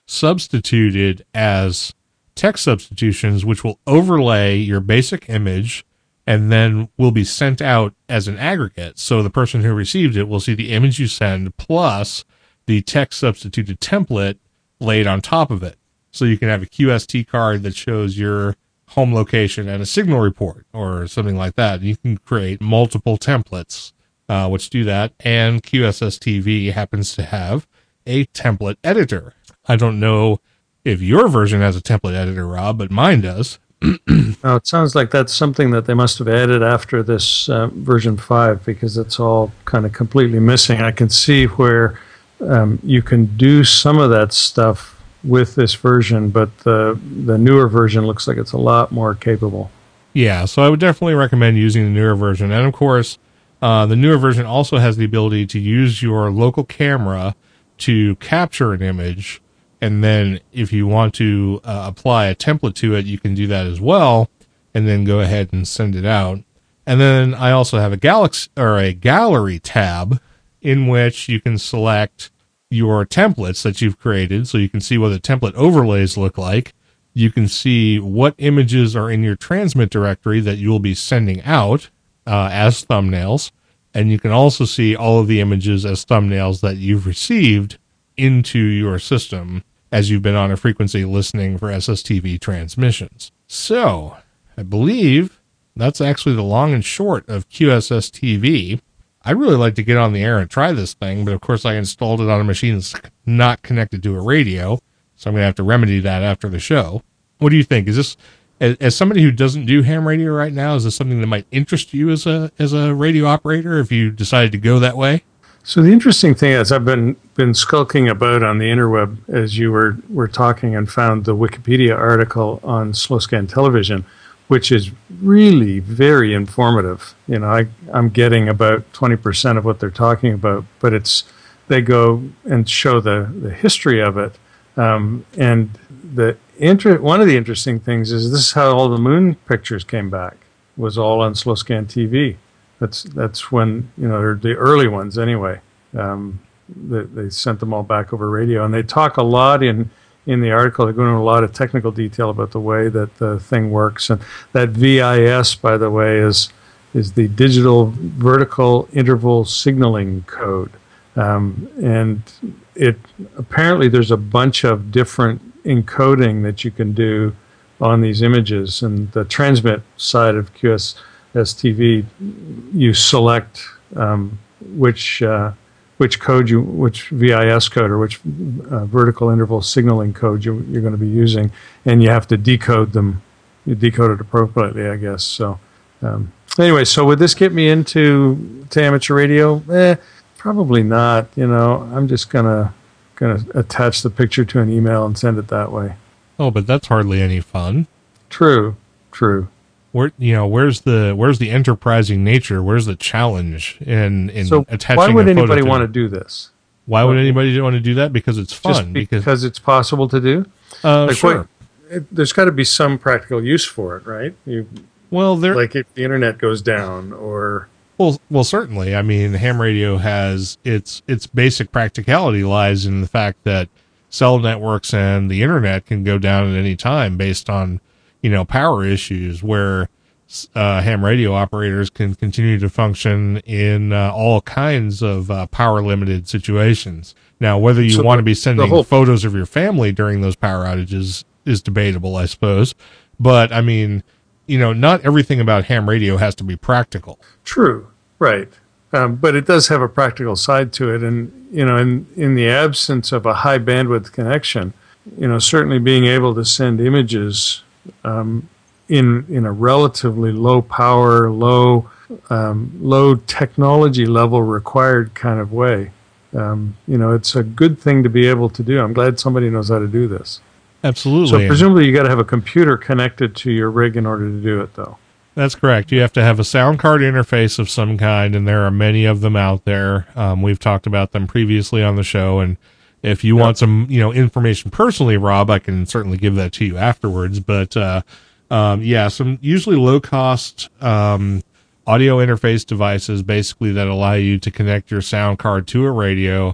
substituted as text substitutions, which will overlay your basic image and then will be sent out as an aggregate. So the person who received it will see the image you send plus the text substituted template laid on top of it. So you can have a Q S T card that shows your home location and a signal report or something like that. You can create multiple templates, uh, which do that. And Q S S T V happens to have a template editor. I don't know if your version has a template editor, Rob, but mine does. Now, it sounds like that's something that they must have added after this uh, version five, because it's all kind of completely missing. I can see where um, you can do some of that stuff with this version, but the the newer version looks like it's a lot more capable. Yeah, so I would definitely recommend using the newer version. And of course, uh, the newer version also has the ability to use your local camera to capture an image. And then if you want to uh, apply a template to it, you can do that as well, and then go ahead and send it out. And then I also have a galaxy or a gallery tab in which you can select your templates that you've created, so you can see what the template overlays look like. You can see what images are in your transmit directory that you will be sending out uh, as thumbnails. And you can also see all of the images as thumbnails that you've received into your system as you've been on a frequency listening for S S T V transmissions. So I believe that's actually the long and short of Q S S T V. I'd really like to get on the air and try this thing, but of course I installed it on a machine that's not connected to a radio, so I'm going to have to remedy that after the show. What do you think? Is this, as, as somebody who doesn't do ham radio right now, is this something that might interest you as a as a radio operator if you decided to go that way? So the interesting thing is, I've been been skulking about on the interweb as you were, were talking, and found the Wikipedia article on slow scan television, which is really very informative. You know, I, I'm getting about twenty percent of what they're talking about, but it's they go and show the, the history of it. Um, and the inter- one of the interesting things is this is how all the moon pictures came back, was all on slow scan T V. That's that's when, you know, they're the early ones anyway. Um, they, they sent them all back over radio, and they talk a lot in in the article. They go into a lot of technical detail about the way that the thing works. And that V I S, by the way, is is the digital vertical interval signaling code. Um, and it apparently there's a bunch of different encoding that you can do on these images. And the transmit side of Q S S T V, you select um, which uh, which code you, which V I S code or which uh, vertical interval signaling code you, you're going to be using, and you have to decode them. You decode it appropriately, I guess. So um, anyway, so would this get me into to amateur radio? Eh, probably not. You know, I'm just gonna gonna attach the picture to an email and send it that way. Oh, but that's hardly any fun. True, true. Where, you know, where's the where's the enterprising nature? Where's the challenge in in so attaching? Why would a photo anybody to want it? to do this? Why would anybody want to do that? Because it's fun. Just because, because it's possible to do. Uh, like sure. what, it, there's got to be some practical use for it, right? You, well, there like if the internet goes down, or well, well, certainly. I mean, ham radio has its its basic practicality lies in the fact that cell networks and the internet can go down at any time based on, you know, power issues, where uh, ham radio operators can continue to function in uh, all kinds of uh, power limited situations. Now, whether you So want to the- be the sending whole- photos of your family during those power outages is debatable, I suppose. But I mean, you know, not everything about ham radio has to be practical. true, right? Um, but it does have a practical side to it, and you know, in in the absence of a high bandwidth connection, you know, certainly being able to send images um, in in a relatively low power, low um, low technology level required kind of way, um, you know, it's a good thing to be able to do. I'm glad somebody knows how to do this. Absolutely. So presumably you got to have a computer connected to your rig in order to do it, though. That's correct. You have to have a sound card interface of some kind, and there are many of them out there. Um, we've talked about them previously on the show, and if you Yep. want some, you know, information personally, Rob, I can certainly give that to you afterwards. But uh, um, yeah, some usually low cost um, audio interface devices, basically that allow you to connect your sound card to a radio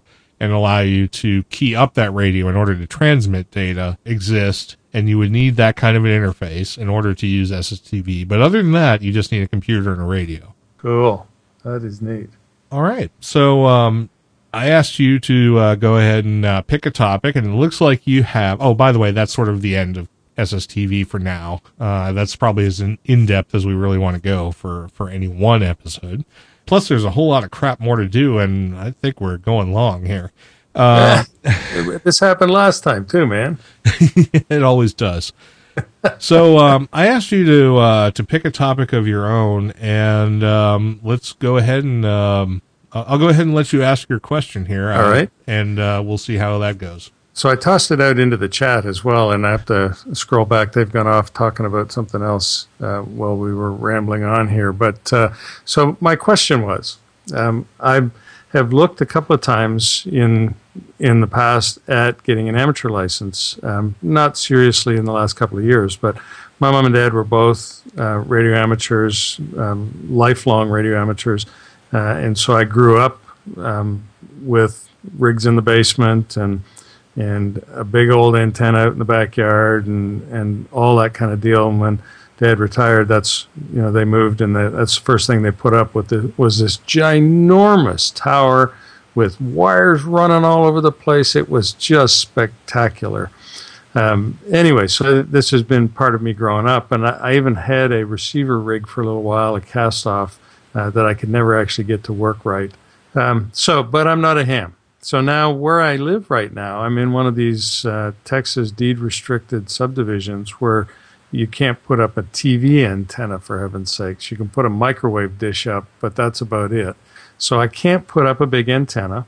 and allow you to key up that radio in order to transmit data exist. And you would need that kind of an interface in order to use S S T V. But other than that, you just need a computer and a radio. Cool. That is neat. All right. So um, I asked you to uh, go ahead and uh, pick a topic, and it looks like you have... Oh, by the way, that's sort of the end of S S T V for now. Uh, that's probably as in, in-depth as we really want to go for, for any one episode. Plus, there's a whole lot of crap more to do, and I think we're going long here. Uh, this happened last time too, man. It always does. So um, I asked you to uh, to pick a topic of your own, and um, let's go ahead and um, I'll go ahead and let you ask your question here. All uh, right, and uh, we'll see how that goes. So I tossed it out into the chat as well, and I have to scroll back. They've gone off talking about something else uh, while we were rambling on here. But uh, so my question was, um, I have looked a couple of times in in the past at getting an amateur license. Um, not seriously in the last couple of years, but my mom and dad were both uh, radio amateurs, um, lifelong radio amateurs, uh, and so I grew up um, with rigs in the basement and and a big old antenna out in the backyard and, and all that kind of deal. And when Dad retired, that's, you know, they moved, and the, that's the first thing they put up with the, was this ginormous tower with wires running all over the place. It was just spectacular. Um, anyway, so this has been part of me growing up, and I, I even had a receiver rig for a little while, a cast-off, uh, that I could never actually get to work right. Um, so, but I'm not a ham. So now where I live right now, I'm in one of these uh, Texas deed-restricted subdivisions where you can't put up a T V antenna, for heaven's sakes. You can put a microwave dish up, but that's about it. So I can't put up a big antenna.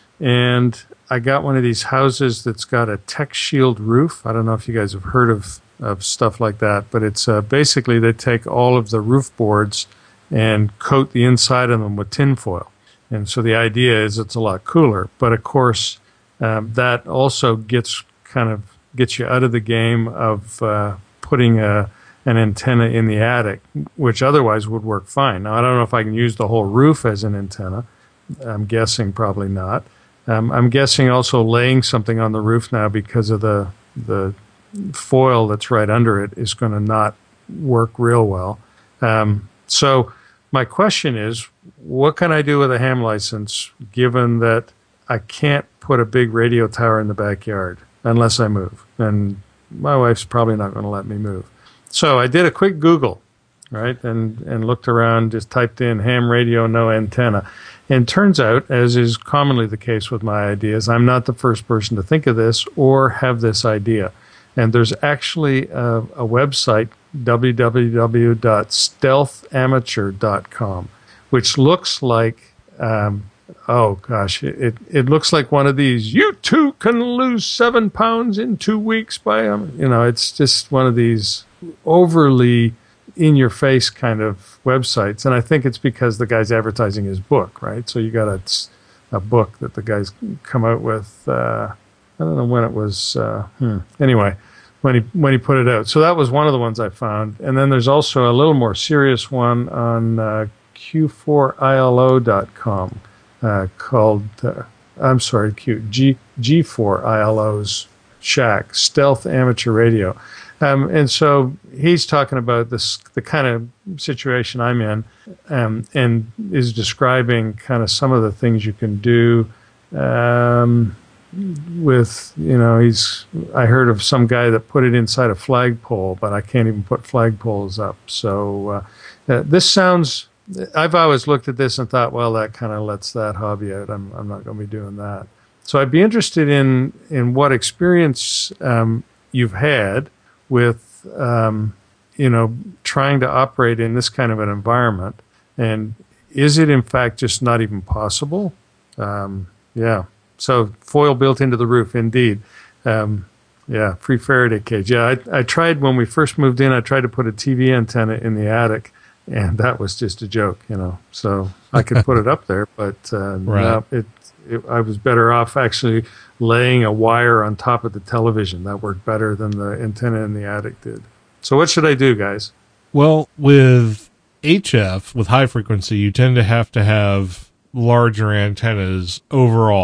And I got one of these houses that's got a Tech Shield roof. I don't know if you guys have heard of, of stuff like that, but it's uh, basically they take all of the roof boards and coat the inside of them with tinfoil. And so the idea is it's a lot cooler. But, of course, um, that also gets kind of gets you out of the game of uh, putting a, an antenna in the attic, which otherwise would work fine. Now, I don't know if I can use the whole roof as an antenna. I'm guessing probably not. Um, I'm guessing also laying something on the roof now because of the the foil that's right under it is going to not work real well. Um, so my question is, what can I do with a ham license given that I can't put a big radio tower in the backyard unless I move? And my wife's probably not going to let me move. So I did a quick Google, right, and, and looked around, just typed in ham radio, no antenna. And turns out, as is commonly the case with my ideas, I'm not the first person to think of this or have this idea. And there's actually a, a website, w w w dot stealth amateur dot com, which looks like, um, oh gosh, it, it looks like one of these, you too can lose seven pounds in two weeks by, um, you know, it's just one of these overly in-your-face kind of websites. And I think it's because the guy's advertising his book, right? So you got a, a book that the guy's come out with, uh, I don't know when it was, uh, hmm. anyway, when he when he put it out. So that was one of the ones I found. And then there's also a little more serious one on uh, Q four I L O dot com uh, called, uh, I'm sorry, Q, G, G four I L O's Shack, Stealth Amateur Radio. Um, and so he's talking about this, the kind of situation I'm in, um, and is describing kind of some of the things you can do um, with, you know, he's, I heard of some guy that put it inside a flagpole, but I can't even put flagpoles up. So uh, uh, this sounds, I've always looked at this and thought, well, that kind of lets that hobby out. I'm, I'm not going to be doing that. So I'd be interested in, in what experience um, you've had with, um, you know, trying to operate in this kind of an environment. And is it, in fact, just not even possible? Um, yeah. So foil built into the roof, indeed. Um, yeah, free Faraday cage. Yeah, I, I tried when we first moved in, I tried to put a T V antenna in the attic, and that was just a joke, you know. So I could put it up there, but uh, right. no, it, it, I was better off actually laying a wire on top of the television. That worked better than the antenna in the attic did. So what should I do, guys? Well, with H F, with high frequency, you tend to have to have larger antennas overall.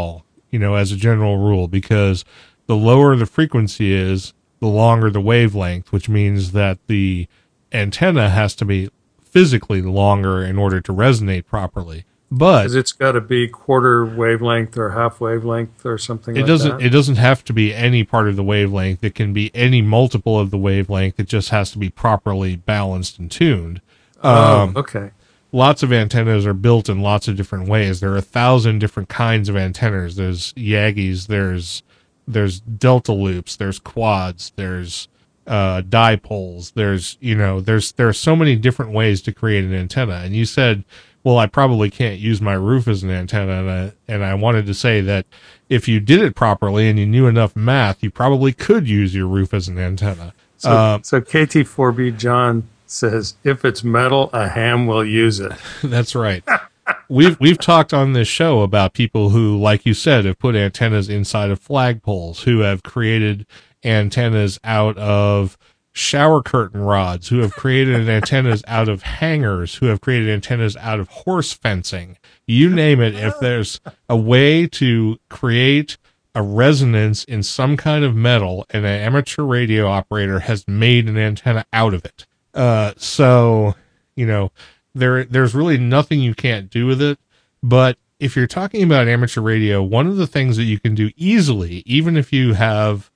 you know, as a general rule, because the lower the frequency is, the longer the wavelength, which means that the antenna has to be physically longer in order to resonate properly. But because it's got to be quarter wavelength or half wavelength or something it like doesn't that? It doesn't have to be any part of the wavelength. It can be any multiple of the wavelength. It just has to be properly balanced and tuned. Oh, Um, okay. Lots of antennas are built in lots of different ways. There are a thousand different kinds of antennas. There's Yagis, there's there's delta loops, there's quads, there's uh, dipoles, there's, you know, there's there are so many different ways to create an antenna. And you said, well, I probably can't use my roof as an antenna. And I, and I wanted to say that if you did it properly and you knew enough math, you probably could use your roof as an antenna. So, Uh, so K T four B John says, if it's metal, a ham will use it. That's right. We've we've talked on this show about people who, like you said, have put antennas inside of flagpoles, who have created antennas out of shower curtain rods, who have created antennas out of hangers, who have created antennas out of horse fencing. You name it. If there's a way to create a resonance in some kind of metal, and an amateur radio operator has made an antenna out of it. Uh, so, you know, there, there's really nothing you can't do with it. But if you're talking about amateur radio, one of the things that you can do easily, even if you have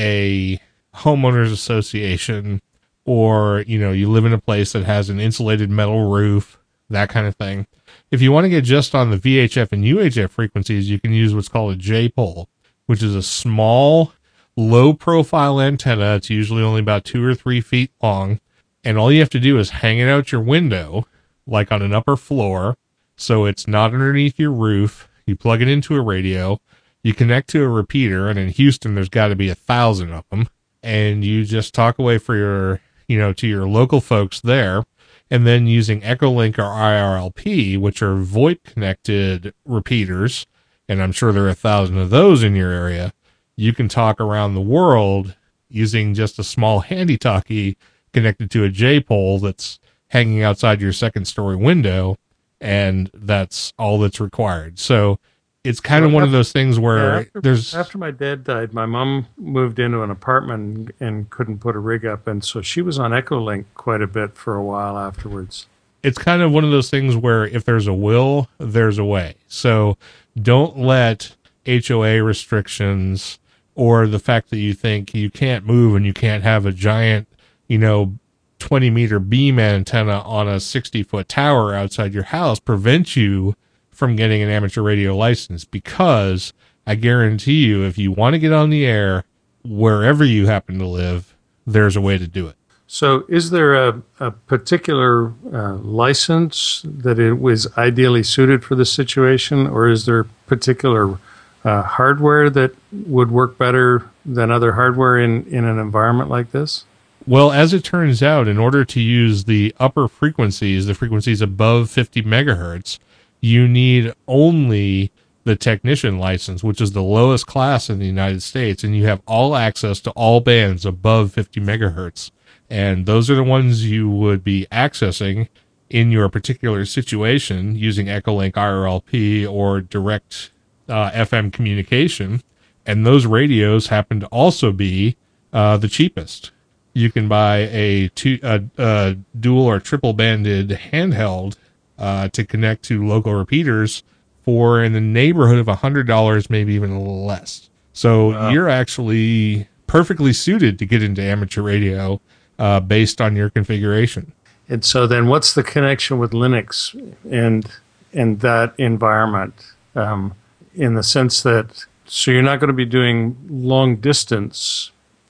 a homeowners association, or, you know, you live in a place that has an insulated metal roof, that kind of thing. If you want to get just on the V H F and U H F frequencies, you can use what's called a J-pole, which is a small, low profile antenna. It's usually only about two or three feet long. And all you have to do is hang it out your window, like on an upper floor, so it's not underneath your roof. You plug it into a radio, you connect to a repeater, and in Houston, there's got to be a thousand of them. And you just talk away for your, you know, to your local folks there. And then using Echolink or I R L P, which are VoIP connected repeaters, and I'm sure there are a thousand of those in your area, you can talk around the world using just a small handy talkie connected to a J-pole that's hanging outside your second story window, and that's all that's required. So it's kind So of one after, of those things where yeah, after, there's... After my dad died, my mom moved into an apartment and couldn't put a rig up, and so she was on Echolink quite a bit for a while afterwards. It's kind of one of those things where if there's a will, there's a way. So don't let H O A restrictions or the fact that you think you can't move and you can't have a giant, you know, twenty meter beam antenna on a sixty foot tower outside your house prevent you from getting an amateur radio license, because I guarantee you, if you want to get on the air wherever you happen to live, there's a way to do it. So is there a, a particular uh, license that it was ideally suited for this situation, or is there particular uh, hardware that would work better than other hardware in, in an environment like this? Well, as it turns out, in order to use the upper frequencies, the frequencies above fifty megahertz, you need only the technician license, which is the lowest class in the United States, and you have all access to all bands above fifty megahertz. And those are the ones you would be accessing in your particular situation using Echolink I R L P or direct uh, F M communication. And those radios happen to also be uh, the cheapest. You can buy a, two, a, a dual or triple banded handheld uh, to connect to local repeaters for in the neighborhood of one hundred dollars, maybe even a little less. So wow. You're actually perfectly suited to get into amateur radio uh, based on your configuration. And so then what's the connection with Linux and, and that environment um, in the sense that, so you're not going to be doing long distance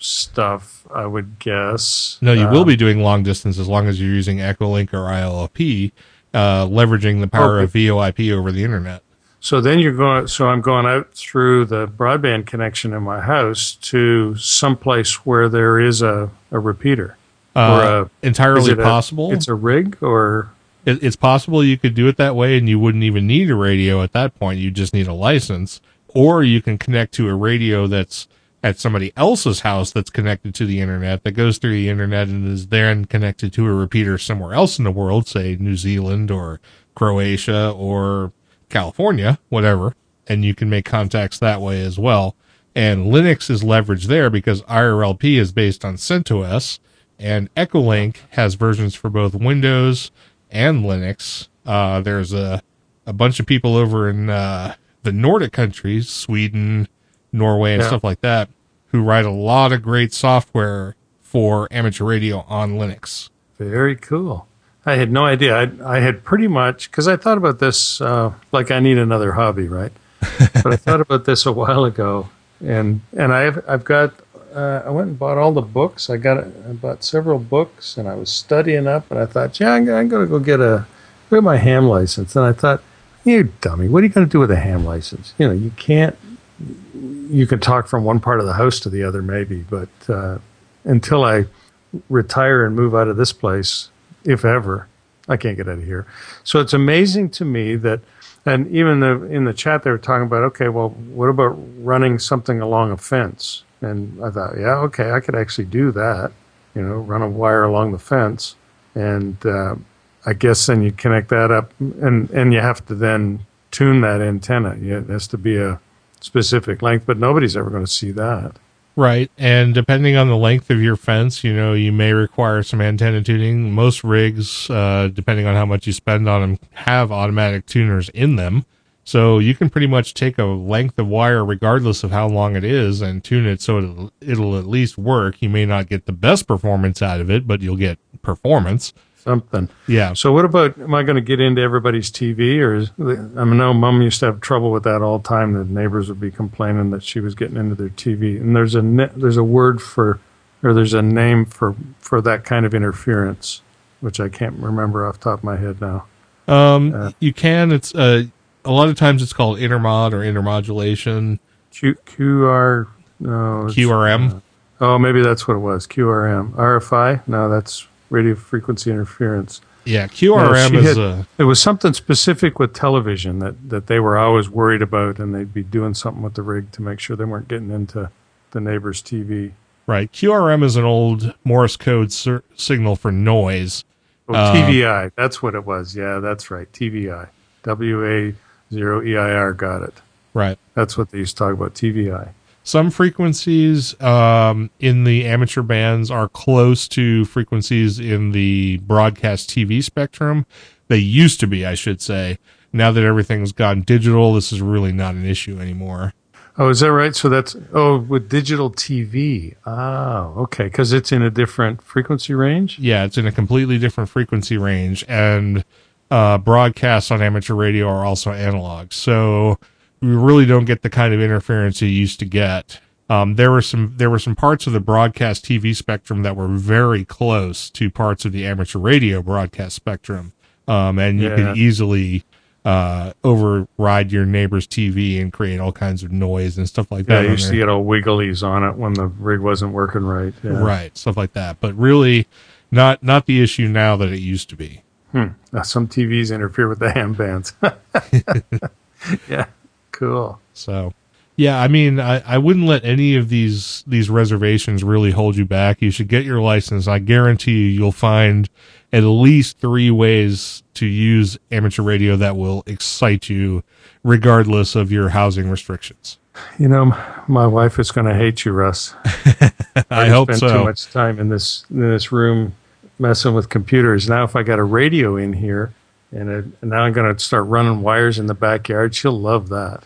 stuff, I would guess. No, you uh, will be doing long distance as long as you're using Echolink or I L L P, uh, leveraging the power okay. of V O I P over the internet. So then you're going, so I'm going out through the broadband connection in my house to someplace where there is a, a repeater. Uh, or a, entirely it possible. A, it's a rig, or it, it's possible you could do it that way, and you wouldn't even need a radio at that point. You just need a license, or you can connect to a radio that's at somebody else's house that's connected to the internet, that goes through the internet and is then connected to a repeater somewhere else in the world, say New Zealand or Croatia or California, whatever. and you can make contacts that way as well. And Linux is leveraged there because I R L P is based on CentOS, and Echolink has versions for both Windows and Linux. Uh, there's a, a bunch of people over in uh, the Nordic countries, Sweden, Norway, and yeah. stuff like that, who write a lot of great software for amateur radio on Linux. Very cool. I had no idea. I, I had pretty much, because I thought about this, uh, like I need another hobby, right? But I thought about this a while ago, and and I've I've got uh, I went and bought all the books. I got I bought several books, and I was studying up, and I thought, yeah, I'm, I'm going to go get a get my ham license. And I thought, you dummy, what are you going to do with a ham license? You know, you can't. You can talk from one part of the house to the other, maybe, but uh, until I retire and move out of this place, if ever, I can't get out of here. So it's amazing to me that, and even the, in the chat they were talking about, okay, well, what about running something along a fence? And I thought, yeah, okay, I could actually do that, you know, run a wire along the fence. And uh, I guess then you connect that up, and, and you have to then tune that antenna. It has to be a specific length, but nobody's ever going to see that. Right, and depending on the length of your fence, you know, you may require some antenna tuning. Most rigs, uh, depending on how much you spend on them, have automatic tuners in them. So you can pretty much take a length of wire, regardless of how long it is, and tune it so it'll, it'll at least work. You may not get the best performance out of it, but you'll get performance. Something. Yeah. So what about, am I going to get into everybody's T V? Or is, I know Mom used to have trouble with that all the time. The neighbors would be complaining that she was getting into their T V. And there's a there's a word for, or there's a name for, for that kind of interference, which I can't remember off the top of my head now. Um, uh, you can. It's uh, a lot of times it's called intermod or intermodulation. Q, QR, no. Q R M. Uh, oh, maybe that's what it was. Q R M. R F I? No, that's radio frequency interference. Yeah, Q R M yeah, is had, a... It was something specific with television that, that they were always worried about, and they'd be doing something with the rig to make sure they weren't getting into the neighbor's T V. Right. Q R M is an old Morse code ser- signal for noise. Oh, uh, T V I. That's what it was. Yeah, that's right. T V I. W A zero E I R. Got it. Right. That's what they used to talk about, T V I. Some frequencies um, in the amateur bands are close to frequencies in the broadcast T V spectrum. They used to be, I should say. Now that everything's gone digital, this is really not an issue anymore. Oh, is that right? So that's, oh, with digital T V. Oh, okay. Because it's in a different frequency range? Yeah, it's in a completely different frequency range. And uh, broadcasts on amateur radio are also analog. So we really don't get the kind of interference you used to get. Um, there were some there were some parts of the broadcast T V spectrum that were very close to parts of the amateur radio broadcast spectrum, um, and you yeah. could easily uh, override your neighbor's T V and create all kinds of noise and stuff like Yeah, that. you used there. to get all wigglies on it when the rig wasn't working right. Yeah. Right, stuff like that. But really, not not the issue now that it used to be. Hmm. Now, some T Vs interfere with the ham bands. Yeah. Cool. So, yeah, I mean, I, I wouldn't let any of these these reservations really hold you back. You should get your license. I guarantee you, you'll find at least three ways to use amateur radio that will excite you, regardless of your housing restrictions. You know, my wife is going to hate you, Russ. I hope spent so. Too much time in this in this room messing with computers. Now, if I got a radio in here, and, it, and now I'm going to start running wires in the backyard, she'll love that.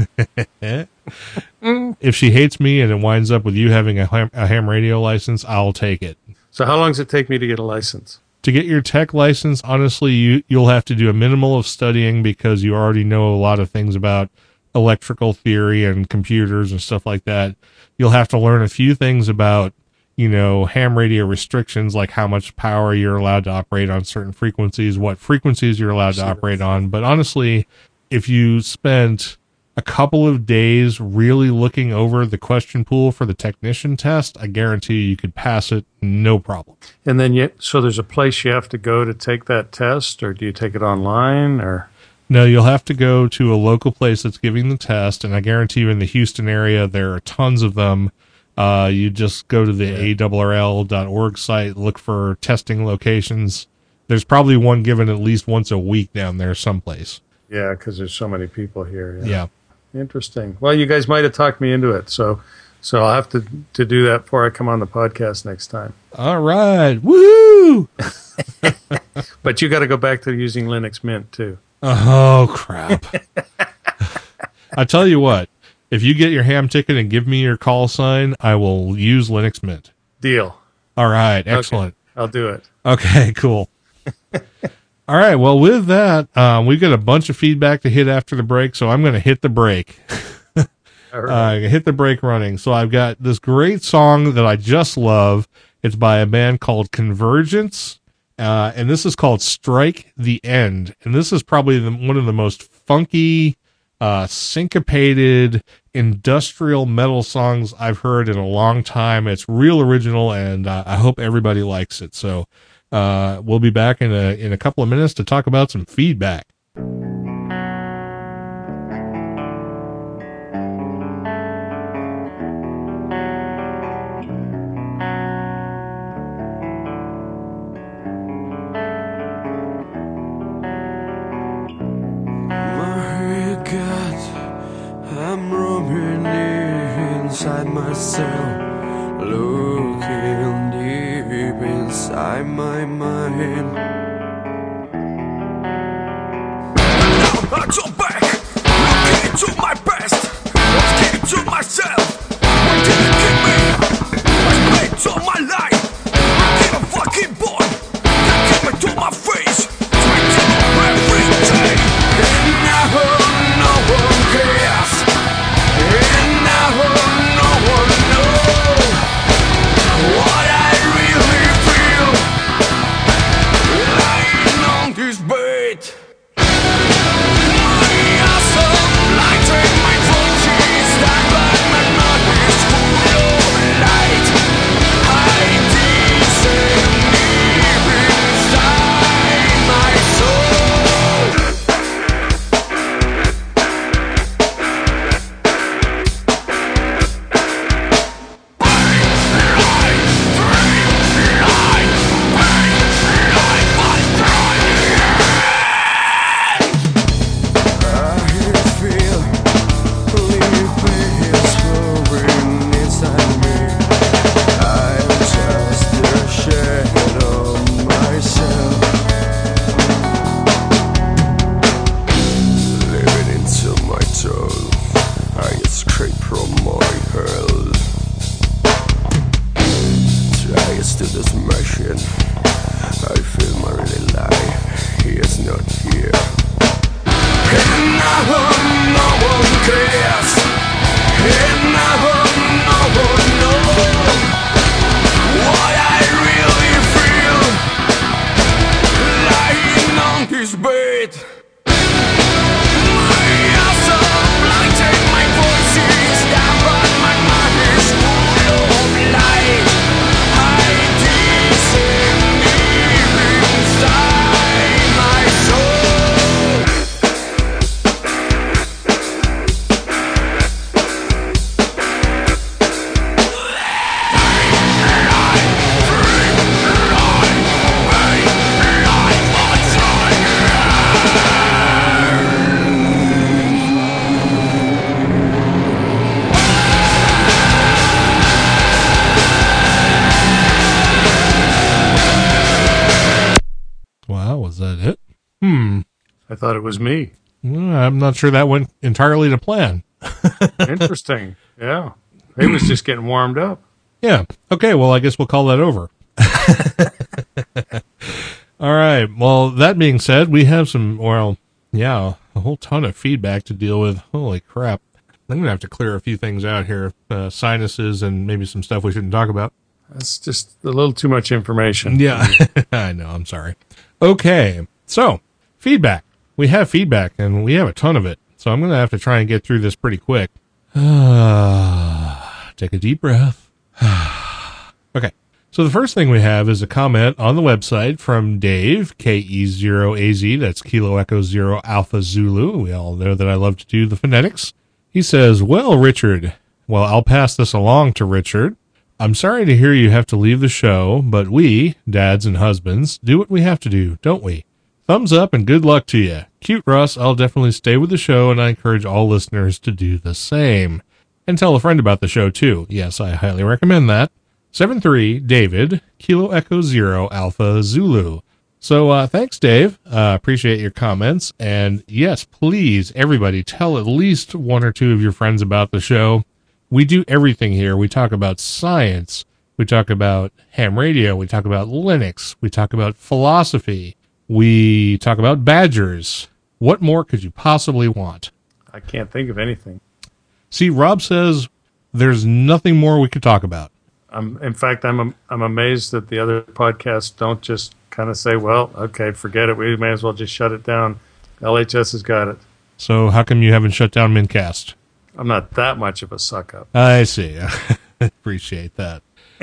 If she hates me and it winds up with you having a ham, a ham radio license, I'll take it. So how long does it take me to get a license? To get your tech license, honestly, you, you'll have to do a minimal of studying because you already know a lot of things about electrical theory and computers and stuff like that. You'll have to learn a few things about, you know, ham radio restrictions, like how much power you're allowed to operate on certain frequencies, what frequencies you're allowed to operate on. But honestly, if you spent a couple of days really looking over the question pool for the technician test, I guarantee you, you could pass it no problem. And then, you, so there's a place you have to go to take that test, or do you take it online, or? No, you'll have to go to a local place that's giving the test, and I guarantee you in the Houston area, there are tons of them. Uh, you just go to the A R R L dot org site, look for testing locations. There's probably one given at least once a week down there someplace. Yeah, because there's so many people here. Yeah. Interesting. Well, you guys might have talked me into it, so so I'll have to, to do that before I come on the podcast next time. All right. Woo! But you got to go back to using Linux Mint, too. Oh, crap. I tell you what, if you get your ham ticket and give me your call sign, I will use Linux Mint. Deal. All right. Excellent. Okay, I'll do it. Okay, cool. All right. Well, with that, um, we've got a bunch of feedback to hit after the break, so I'm going to hit the break. All right. Uh, hit the break running. So I've got this great song that I just love. It's by a band called Convergence, uh, and this is called Strike the End. And this is probably the, one of the most funky, uh, syncopated, industrial metal songs I've heard in a long time. It's real original, and uh, I hope everybody likes it. So uh, we'll be back in a in a couple of minutes to talk about some feedback. I'm roaming inside myself, looking deep inside my mind. Now I go back, looking into my past, looking into myself. What did you give me? I spent all my life, looking a fucking boy, that came into my face, trying to every day. And now no one cares. And now no one knows what I really feel, lying on this bed. My awesome lighting, my voices, that but my mouth is full of light. I descend deep inside my soul. I thought it was me. I'm not sure that went entirely to plan. Interesting. Yeah. It was just getting warmed up. Yeah. Okay. Well, I guess we'll call that over. All right. Well, that being said, we have some, well, yeah, a whole ton of feedback to deal with. Holy crap. I'm going to have to clear a few things out here. Uh, sinuses and maybe some stuff we shouldn't talk about. That's just a little too much information. Yeah. I know. I'm sorry. Okay. So, feedback. We have feedback, and we have a ton of it, so I'm going to have to try and get through this pretty quick. Uh, take a deep breath. Okay, so the first thing we have is a comment on the website from Dave, K E zero A Z, that's Kilo Echo Zero Alpha Zulu. We all know that I love to do the phonetics. He says, well, Richard, well, I'll pass this along to Richard. I'm sorry to hear you have to leave the show, but we, dads and husbands, do what we have to do, don't we? Thumbs up and good luck to you. Cute Russ, I'll definitely stay with the show, and I encourage all listeners to do the same. And tell a friend about the show, too. Yes, I highly recommend that. seven three, David, Kilo Echo Zero, Alpha Zulu. So, uh, thanks, Dave. Uh, appreciate your comments. And yes, please, everybody, tell at least one or two of your friends about the show. We do everything here. We talk about science. We talk about ham radio. We talk about Linux. We talk about philosophy. We talk about badgers. What more could you possibly want? I can't think of anything. See, Rob says there's nothing more we could talk about. Um, in fact, I'm I'm amazed that the other podcasts don't just kind of say, well, okay, forget it. We may as well just shut it down. L H S has got it. So how come you haven't shut down Mincast? I'm not that much of a suck-up. I see. Appreciate that.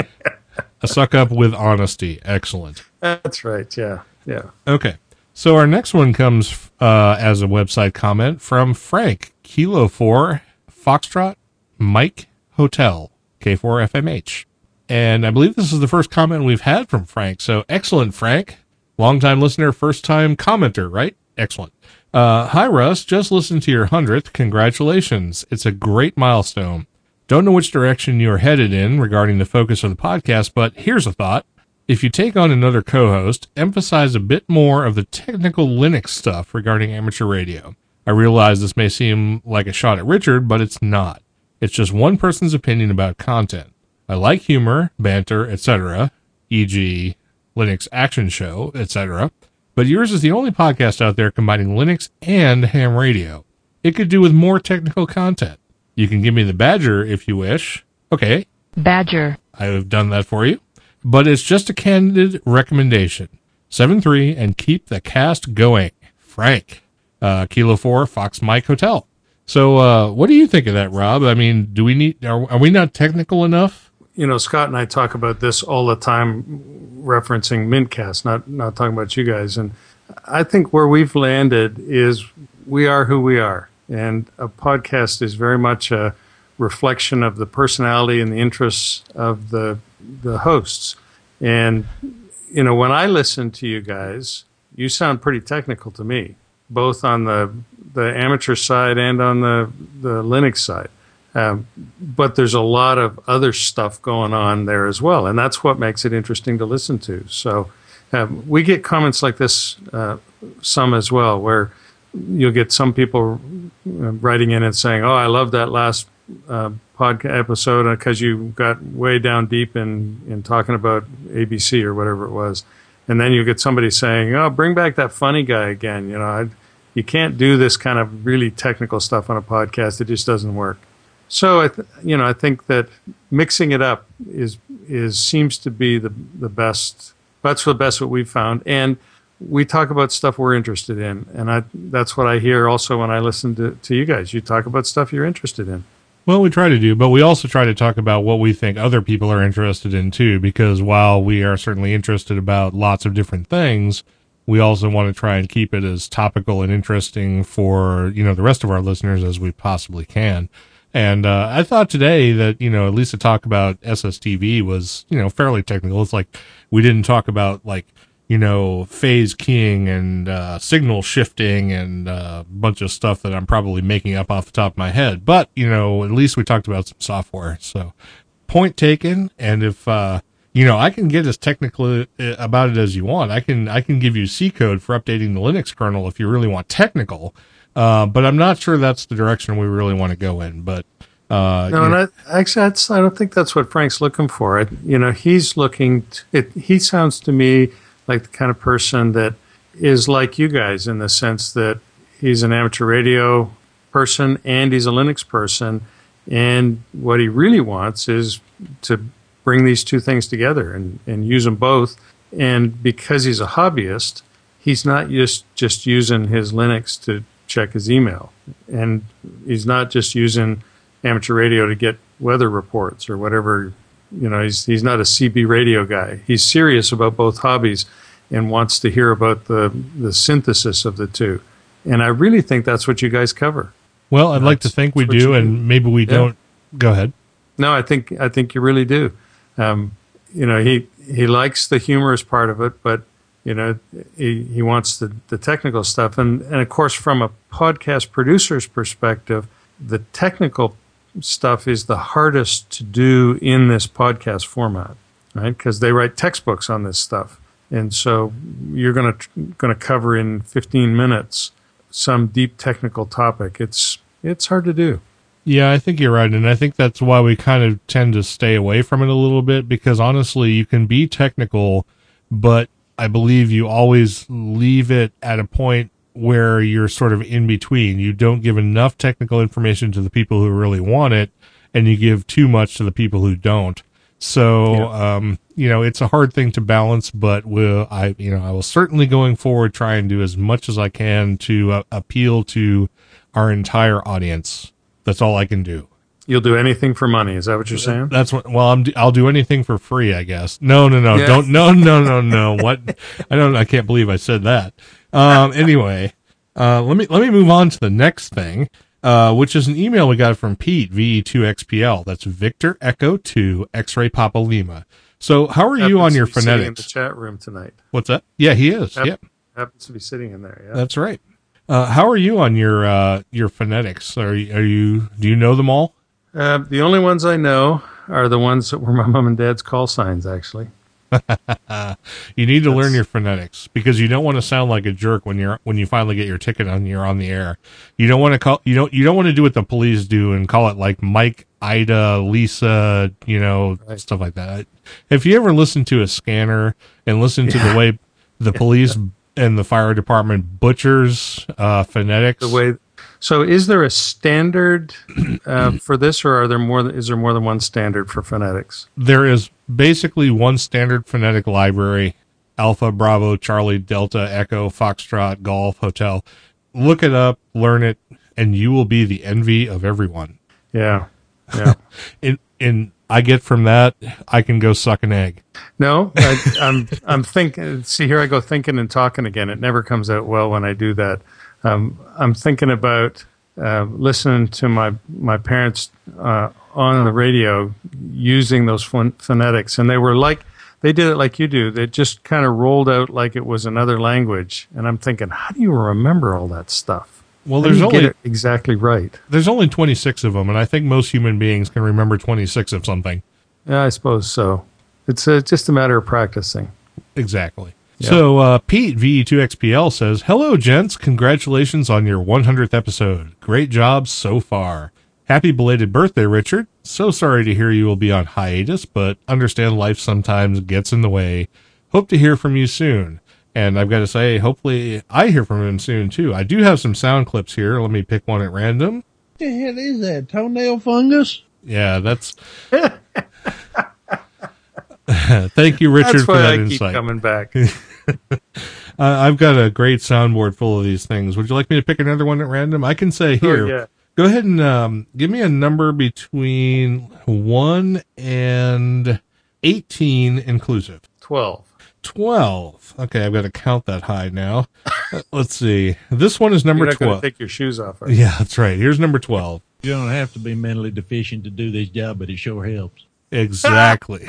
A suck-up with honesty. Excellent. That's right, yeah. Yeah. Okay. So our next one comes uh, as a website comment from Frank, Kilo four, Foxtrot, Mike, Hotel, K four F M H. And I believe this is the first comment we've had from Frank. So excellent, Frank. Longtime listener, first-time commenter, right? Excellent. Uh, hi, Russ. Just listened to your hundredth. Congratulations. It's a great milestone. Don't know which direction you're headed in regarding the focus of the podcast, but here's a thought. If you take on another co-host, emphasize a bit more of the technical Linux stuff regarding amateur radio. I realize this may seem like a shot at Richard, but it's not. It's just one person's opinion about content. I like humor, banter, et cetera, for example, Linux Action Show, et cetera, but yours is the only podcast out there combining Linux and ham radio. It could do with more technical content. You can give me the badger if you wish. Okay. Badger. I have done that for you. But it's just a candid recommendation. seven three, and keep the cast going. Frank. Uh, Kilo four, Fox Mike Hotel. So, uh, what do you think of that, Rob? I mean, do we need, are, are we not technical enough? You know, Scott and I talk about this all the time, referencing Mintcast, not, not talking about you guys. And I think where we've landed is we are who we are. And a podcast is very much a reflection of the personality and the interests of the the hosts. And, you know, when I listen to you guys, you sound pretty technical to me, both on the the amateur side and on the, the Linux side. Um, but there's a lot of other stuff going on there as well, and that's what makes it interesting to listen to. So um, we get comments like this uh, some as well, where you'll get some people writing in and saying, oh, I love that last uh, podcast episode because you got way down deep in, in talking about A B C or whatever it was. And then you get somebody saying, oh, bring back that funny guy again. You know, I, you can't do this kind of really technical stuff on a podcast. It just doesn't work. So, I th- you know, I think that mixing it up is is seems to be the the best. That's the best what we've found. And we talk about stuff we're interested in. And I that's what I hear also when I listen to, to you guys. You talk about stuff you're interested in. Well, we try to do, but we also try to talk about what we think other people are interested in, too, because while we are certainly interested about lots of different things, we also want to try and keep it as topical and interesting for, you know, the rest of our listeners as we possibly can. And uh, I thought today that, you know, at least to talk about S S T V was, you know, fairly technical. It's like we didn't talk about, like, you know, phase keying and uh, signal shifting and uh, a bunch of stuff that I'm probably making up off the top of my head. But, you know, at least we talked about some software. So point taken. And if, uh, you know, I can get as technical about it as you want. I can I can give you C code for updating the Linux kernel if you really want technical. Uh, but I'm not sure that's the direction we really want to go in. But uh, no, and I, actually, that's, I don't think that's what Frank's looking for. I, you know, he's looking. To, it, he sounds to me like the kind of person that is like you guys in the sense that he's an amateur radio person and he's a Linux person, and what he really wants is to bring these two things together and, and use them both. And because he's a hobbyist, he's not just just using his Linux to check his email, and he's not just using amateur radio to get weather reports or whatever. You know, he's he's not a C B radio guy. He's serious about both hobbies and wants to hear about the the synthesis of the two. And I really think that's what you guys cover. Well, I'd like to think we do, and maybe we don't. Go ahead. No, I think I think you really do. Um, you know, he he likes the humorous part of it, but You know, he, he wants the, the technical stuff. And, and, of course, from a podcast producer's perspective, the technical stuff is the hardest to do in this podcast format, right? Because they write textbooks on this stuff. And so you're going to going to cover in fifteen minutes some deep technical topic. It's it's hard to do. Yeah, I think you're right. And I think that's why we kind of tend to stay away from it a little bit, because honestly, you can be technical, but I believe you always leave it at a point where you're sort of in between. You don't give enough technical information to the people who really want it, and you give too much to the people who don't. So, yeah. um, you know, it's a hard thing to balance, but will I, you know, I will certainly going forward try and do as much as I can to uh, appeal to our entire audience. That's all I can do. You'll do anything for money. Is that what you're saying? That's what, well, I'm, I'll do anything for free, I guess. No, no, no, yeah. don't, no, no, no, no. What? I don't, I can't believe I said that. Um, anyway, uh, let me, let me move on to the next thing, uh, which is an email we got from Pete, V E two X P L. That's Victor Echo two X-Ray Papa Lima. So how are you on your phonetics? Sitting in the chat room tonight. What's that? Yeah, he is. Happ- Yep. Happens to be sitting in there. Yeah. That's right. Uh, how are you on your, uh, your phonetics? Are you, are you, do you know them all? Uh, the only ones I know are the ones that were my mom and dad's call signs, actually. You need to That's, learn your phonetics, because you don't want to sound like a jerk when you're when you finally get your ticket on you're on the air. You don't want to call you don't you don't want to do what the police do and call it like Mike, Ida, Lisa, you know, right. stuff like that. If you ever listen to a scanner and listen to yeah. the way the police and the fire department butchers uh, phonetics, the way. So, is there a standard uh, for this, or are there more? Is there more than one standard for phonetics? There is basically one standard phonetic library: Alpha, Bravo, Charlie, Delta, Echo, Foxtrot, Golf, Hotel. Look it up, learn it, and you will be the envy of everyone. Yeah, yeah. and, and I get from that, I can go suck an egg. No, I, I'm I'm thinking. See, here I go thinking and talking again. It never comes out well when I do that. Um, I'm thinking about uh, listening to my my parents uh, on the radio using those phon- phonetics, and they were like, they did it like you do. They just kind of rolled out like it was another language, and I'm thinking, how do you remember all that stuff? Well, how there's do you only get it exactly right. There's only twenty-six of them, and I think most human beings can remember twenty-six of something. Yeah, I suppose so. It's uh, just a matter of practicing. Exactly. Yeah. So, uh, Pete, V E two X P L says, hello, gents. Congratulations on your one hundredth episode. Great job so far. Happy belated birthday, Richard. So sorry to hear you will be on hiatus, but understand life sometimes gets in the way. Hope to hear from you soon. And I've got to say, hopefully I hear from him soon, too. I do have some sound clips here. Let me pick one at random. What the hell is that? Toenail fungus? Yeah, that's... Thank you, Richard, That's for why that I insight. keep coming back. uh, I've got a great soundboard full of these things. Would you like me to pick another one at random? I can say here. Oh, yeah. Go ahead and um, give me a number between one and eighteen inclusive. Twelve. Twelve. Okay, I've got to count that high now. Uh, let's see. This one is number You're not going twelve. to take your shoes off. Are you? Yeah, that's right. Here's number twelve. You don't have to be mentally deficient to do this job, but it sure helps. Exactly.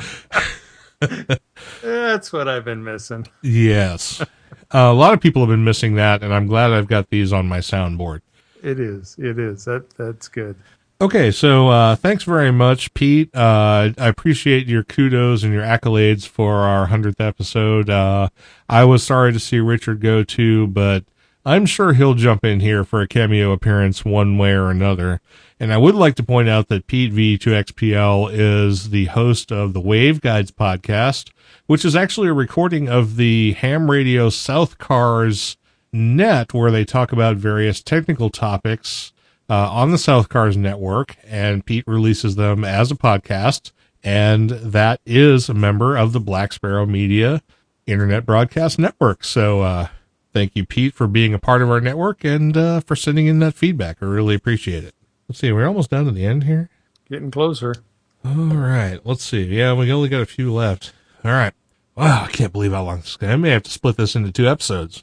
That's what I've been missing. Yes. Uh, a lot of people have been missing that, and I'm glad I've got these on my soundboard. It is. It is. That That's good. Okay, so uh, thanks very much, Pete. Uh, I appreciate your kudos and your accolades for our one hundredth episode. Uh, I was sorry to see Richard go too, but I'm sure he'll jump in here for a cameo appearance one way or another. And I would like to point out that Pete V two X P L is the host of the Waveguides podcast, which is actually a recording of the Ham Radio South Cars Net, where they talk about various technical topics uh, on the South Cars network. And Pete releases them as a podcast. And that is a member of the Black Sparrow Media Internet Broadcast Network. So, uh, thank you, Pete, for being a part of our network and uh, for sending in that feedback. I really appreciate it. Let's see, we're almost down to the end here. Getting closer. All right, let's see. Yeah, we only got a few left. All right. Wow, I can't believe how long this is going to be. I may have to split this into two episodes.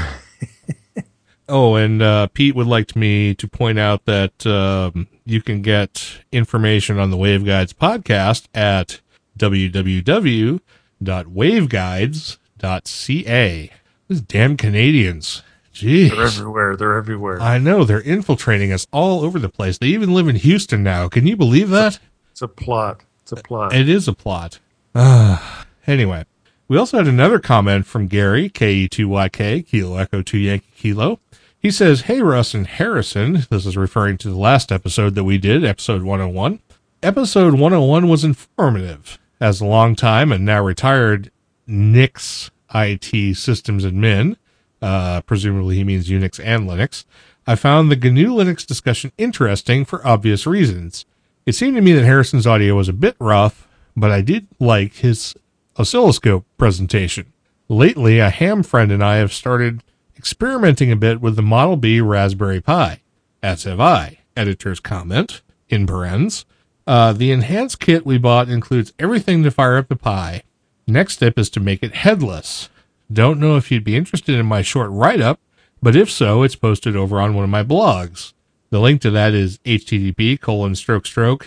Oh, and uh, Pete would like me to point out that um, you can get information on the Waveguides podcast at w w w dot waveguides dot c a. These damn Canadians. Jeez. They're everywhere. They're everywhere. I know. They're infiltrating us all over the place. They even live in Houston now. Can you believe that? It's a plot. It's a plot. It is a plot. Uh, anyway, we also had another comment from Gary, K E two Y K, Kilo Echo two Yankee Kilo. He says, "Hey, Russ and Harrison." This is referring to the last episode that we did, episode one oh one. Episode one oh one was informative. As a long-time and now retired Nix I T systems admin, uh, presumably he means Unix and Linux, I found the G N U Linux discussion interesting for obvious reasons. It seemed to me that Harrison's audio was a bit rough, but I did like his oscilloscope presentation. Lately, a ham friend and I have started experimenting a bit with the Model B Raspberry Pi, as have I. Editor's comment, in parens. Uh, the enhanced kit we bought includes everything to fire up the Pi. Next step is to make it headless. Don't know if you'd be interested in my short write-up, but if so, it's posted over on one of my blogs. The link to that is http colon stroke stroke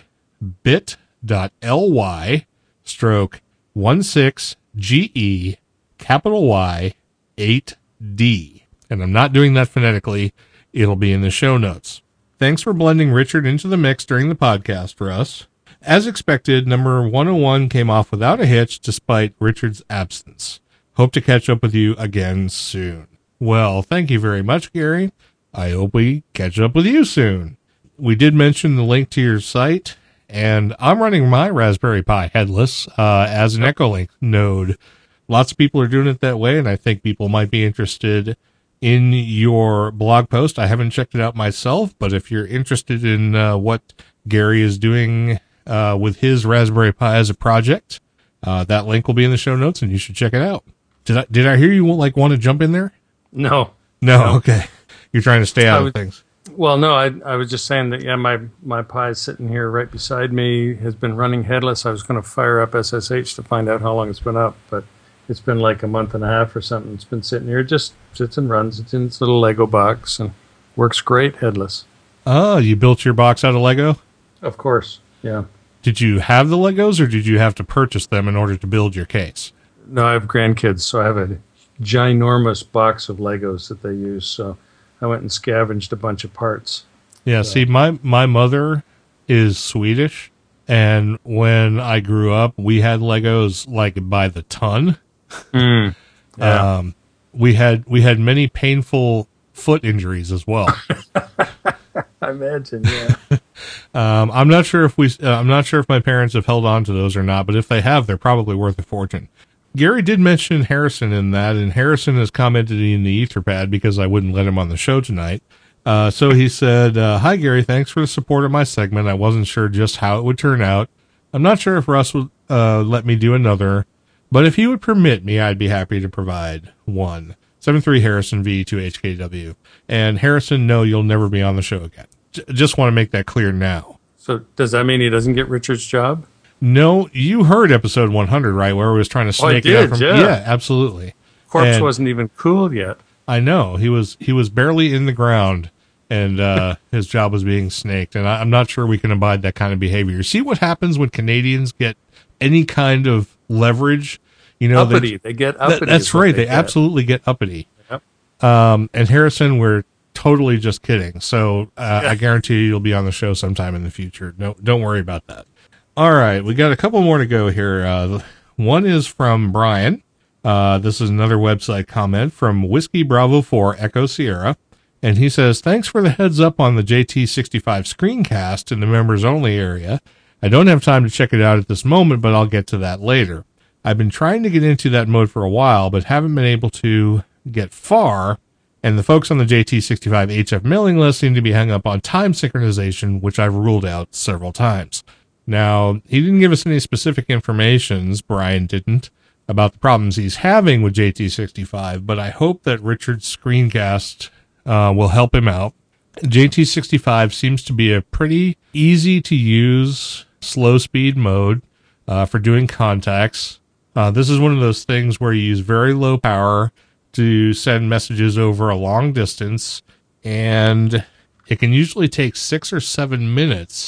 bit.ly stroke 16ge capital Y 8D. And I'm not doing that phonetically. It'll be in the show notes. Thanks for blending Richard into the mix during the podcast, Russ. As expected, number one oh one came off without a hitch despite Richard's absence. Hope to catch up with you again soon. Well, thank you very much, Gary. I hope we catch up with you soon. We did mention the link to your site, and I'm running my Raspberry Pi headless uh, as an Echolink node. Lots of people are doing it that way, and I think people might be interested in your blog post. I haven't checked it out myself, but if you're interested in uh, what Gary is doing uh, with his Raspberry Pi as a project, uh, that link will be in the show notes, and you should check it out. Did I, did I hear you like want to jump in there? No. No, No. Okay. You're trying to stay out would, of things. Well, no, I I was just saying that, yeah, my, my Pi is sitting here right beside me, has been running headless. I was going to fire up S S H to find out how long it's been up, but it's been like a month and a half or something. It's been sitting here. It just sits and runs. It's in its little Lego box and works great headless. Oh, you built your box out of Lego? Of course, yeah. Did you have the Legos, or did you have to purchase them in order to build your case? No, I have grandkids, so I have a ginormous box of Legos that they use, so I went and scavenged a bunch of parts. Yeah, so. see, my, my mother is Swedish, and when I grew up, we had Legos like by the ton. Mm, yeah. Um, we had we had many painful foot injuries as well. I imagine, yeah. um, I'm not sure if we uh, I'm not sure if my parents have held on to those or not, but if they have, they're probably worth a fortune. Gary did mention Harrison in that, and Harrison has commented in the Etherpad because I wouldn't let him on the show tonight. Uh, so he said, uh, "Hi Gary, thanks for the support of my segment. I wasn't sure just how it would turn out. I'm not sure if Russ would uh, let me do another, but if he would permit me, I'd be happy to provide one. seven three Harrison V two H K W. And Harrison, no, you'll never be on the show again. J- just want to make that clear now." So does that mean he doesn't get Richard's job? No, you heard episode one hundred, right, where he was trying to Oh, I snake it out did, from yeah. yeah, absolutely. Corpse And- wasn't even cooled yet. I know he was he was barely in the ground, and uh, his job was being snaked. And I, I'm not sure we can abide that kind of behavior. See what happens when Canadians get any kind of leverage? You know, Uppity. They, They get that- uppity. that's is what right. They, get. absolutely get uppity. Yep. Um, and Harrison, we're totally just kidding. So uh, I guarantee you, you'll be on the show sometime in the future. No, don't worry about that. All right, we got a couple more to go here. Uh, one is from Brian. Uh, this is another website comment from Whiskey Bravo four Echo Sierra. And he says, "Thanks for the heads up on the J T sixty-five screencast in the members only area. I don't have time to check it out at this moment, but I'll get to that later. I've been trying to get into that mode for a while, but haven't been able to get far. And the folks on the J T sixty-five H F mailing list seem to be hung up on time synchronization, which I've ruled out several times." Now, he didn't give us any specific informations, Brian didn't, about the problems he's having with J T sixty-five, but I hope that Richard's screencast uh, will help him out. J T sixty-five seems to be a pretty easy to use slow speed mode uh, for doing contacts. Uh, this is one of those things where you use very low power to send messages over a long distance, and it can usually take six or seven minutes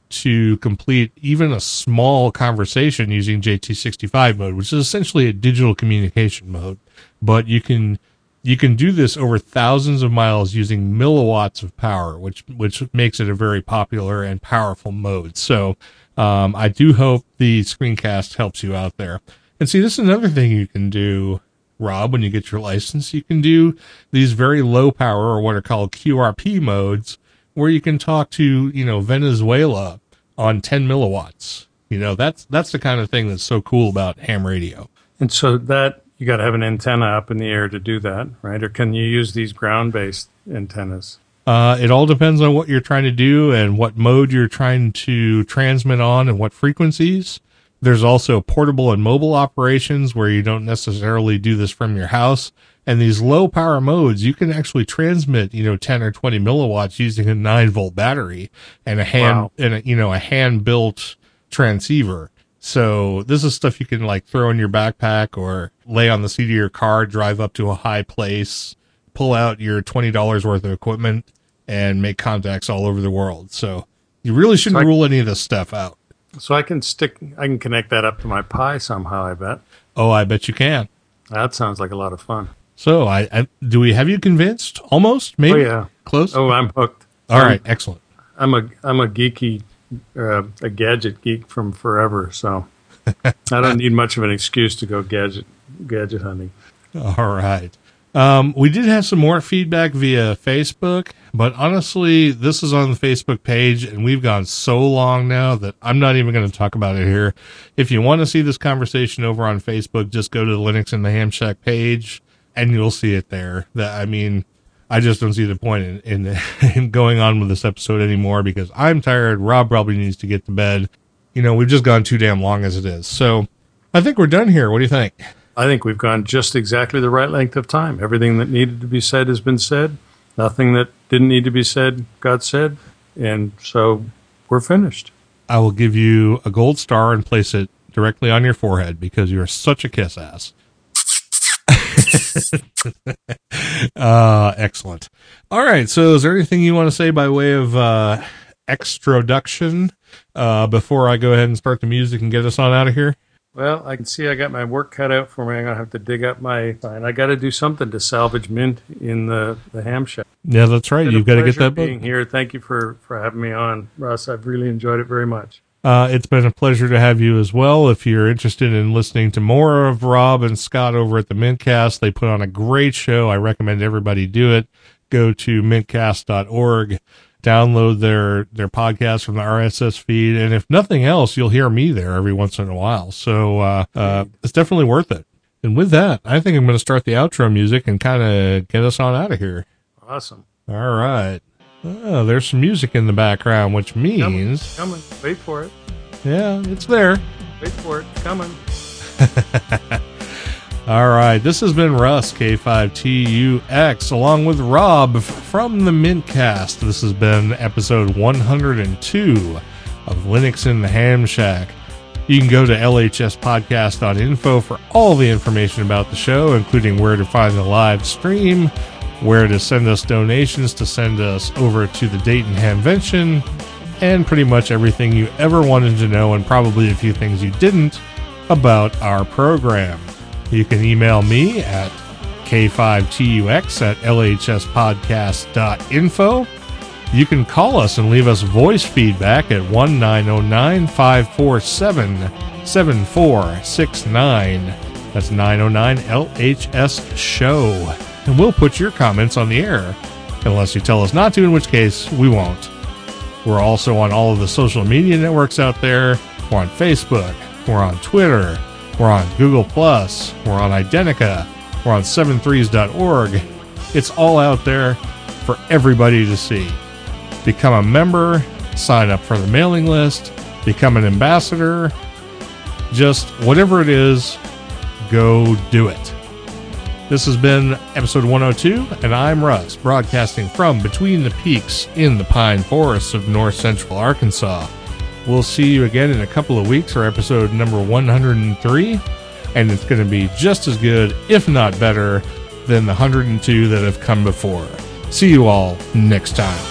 to complete even a small conversation using J T sixty-five mode, which is essentially a digital communication mode. But you can you can do this over thousands of miles using milliwatts of power, which which makes it a very popular and powerful mode. So um, I do hope the screencast helps you out there. And see, this is another thing you can do, Rob, when you get your license. You can do these very low power, or what are called Q R P modes, where you can talk to, you know, Venezuela on ten milliwatts. You know, that's that's the kind of thing that's so cool about ham radio. And so that, you got to have an antenna up in the air to do that, right? Or can you use these ground-based antennas? Uh, it all depends on what you're trying to do and what mode you're trying to transmit on and what frequencies. There's also portable and mobile operations where you don't necessarily do this from your house. And these low power modes, you can actually transmit, you know, ten or twenty milliwatts using a nine volt battery and a hand, Wow. and a, you know, a hand built transceiver. So this is stuff you can like throw in your backpack or lay on the seat of your car, drive up to a high place, pull out your twenty dollars worth of equipment and make contacts all over the world. So you really shouldn't So I- rule any of this stuff out. So I can stick, I can connect that up to my Pi somehow, I bet. Oh, I bet you can. That sounds like a lot of fun. So I, I do we have you convinced? Almost, maybe. Oh, yeah. Close. Oh, I'm hooked. all I'm- right, excellent. I'm a I'm a geeky, uh, a gadget geek from forever, so I don't need much of an excuse to go gadget gadget hunting. All right. Um, we did have some more feedback via Facebook, but honestly, this is on the Facebook page, and we've gone so long now that I'm not even going to talk about it here. If you want to see this conversation over on Facebook, just go to the Linux in the Ham Shack page, and you'll see it there. That I mean, I just don't see the point in, in, in going on with this episode anymore because I'm tired. Rob probably needs to get to bed. You know, we've just gone too damn long as it is. So I think we're done here. What do you think? I think we've gone just exactly the right length of time. Everything that needed to be said has been said. Nothing that didn't need to be said got said. And so we're finished. I will give you a gold star and place it directly on your forehead because you are such a kiss ass. uh, excellent. All right. So is there anything you want to say by way of uh, extroduction uh, before I go ahead and start the music and get us on out of here? Well, I can see I got my work cut out for me. I'm going to have to dig up my sign. I got to do something to salvage Mint in the, the ham shack. Yeah, that's right. Been You've a got to get pleasure that book. being here. Thank you for, for having me on, Russ. I've really enjoyed it very much. Uh, it's been a pleasure to have you as well. If you're interested in listening to more of Rob and Scott over at the Mintcast, they put on a great show. I recommend everybody do it. Go to mintcast dot org, download their, their podcast from the R S S feed. And if nothing else, you'll hear me there every once in a while. So, uh, uh, it's definitely worth it. And with that, I think I'm going to start the outro music and kind of get us on out of here. Awesome. All right. Oh, there's some music in the background, which means, Coming. Wait for it. yeah, it's there. Wait for it. It's coming. All right. This has been Russ, K five T U X, along with Rob f- from the Mintcast. This has been episode one hundred two of Linux in the Ham Shack. You can go to L H S podcast dot info for all the information about the show, including where to find the live stream, where to send us donations to send us over to the Dayton Hamvention, and pretty much everything you ever wanted to know, and probably a few things you didn't, about our program. You can email me at K five T U X at L H S podcast dot info. You can call us and leave us voice feedback at one nine zero nine, five four seven, seven four six nine. That's nine zero nine L H S show. And we'll put your comments on the air, unless you tell us not to, in which case we won't. We're also on all of the social media networks out there. We're on Facebook. We're on Twitter. We're on Google Plus. We're on Identica. We're on seven threes dot org. It's all out there for everybody to see. Become a member. Sign up for the mailing list. Become an ambassador. Just whatever it is, go do it. This has been episode one oh two, and I'm Russ, broadcasting from between the peaks in the pine forests of north central Arkansas. We'll see you again in a couple of weeks for episode number one hundred three, and it's going to be just as good, if not better, than the one hundred two that have come before. See you all next time.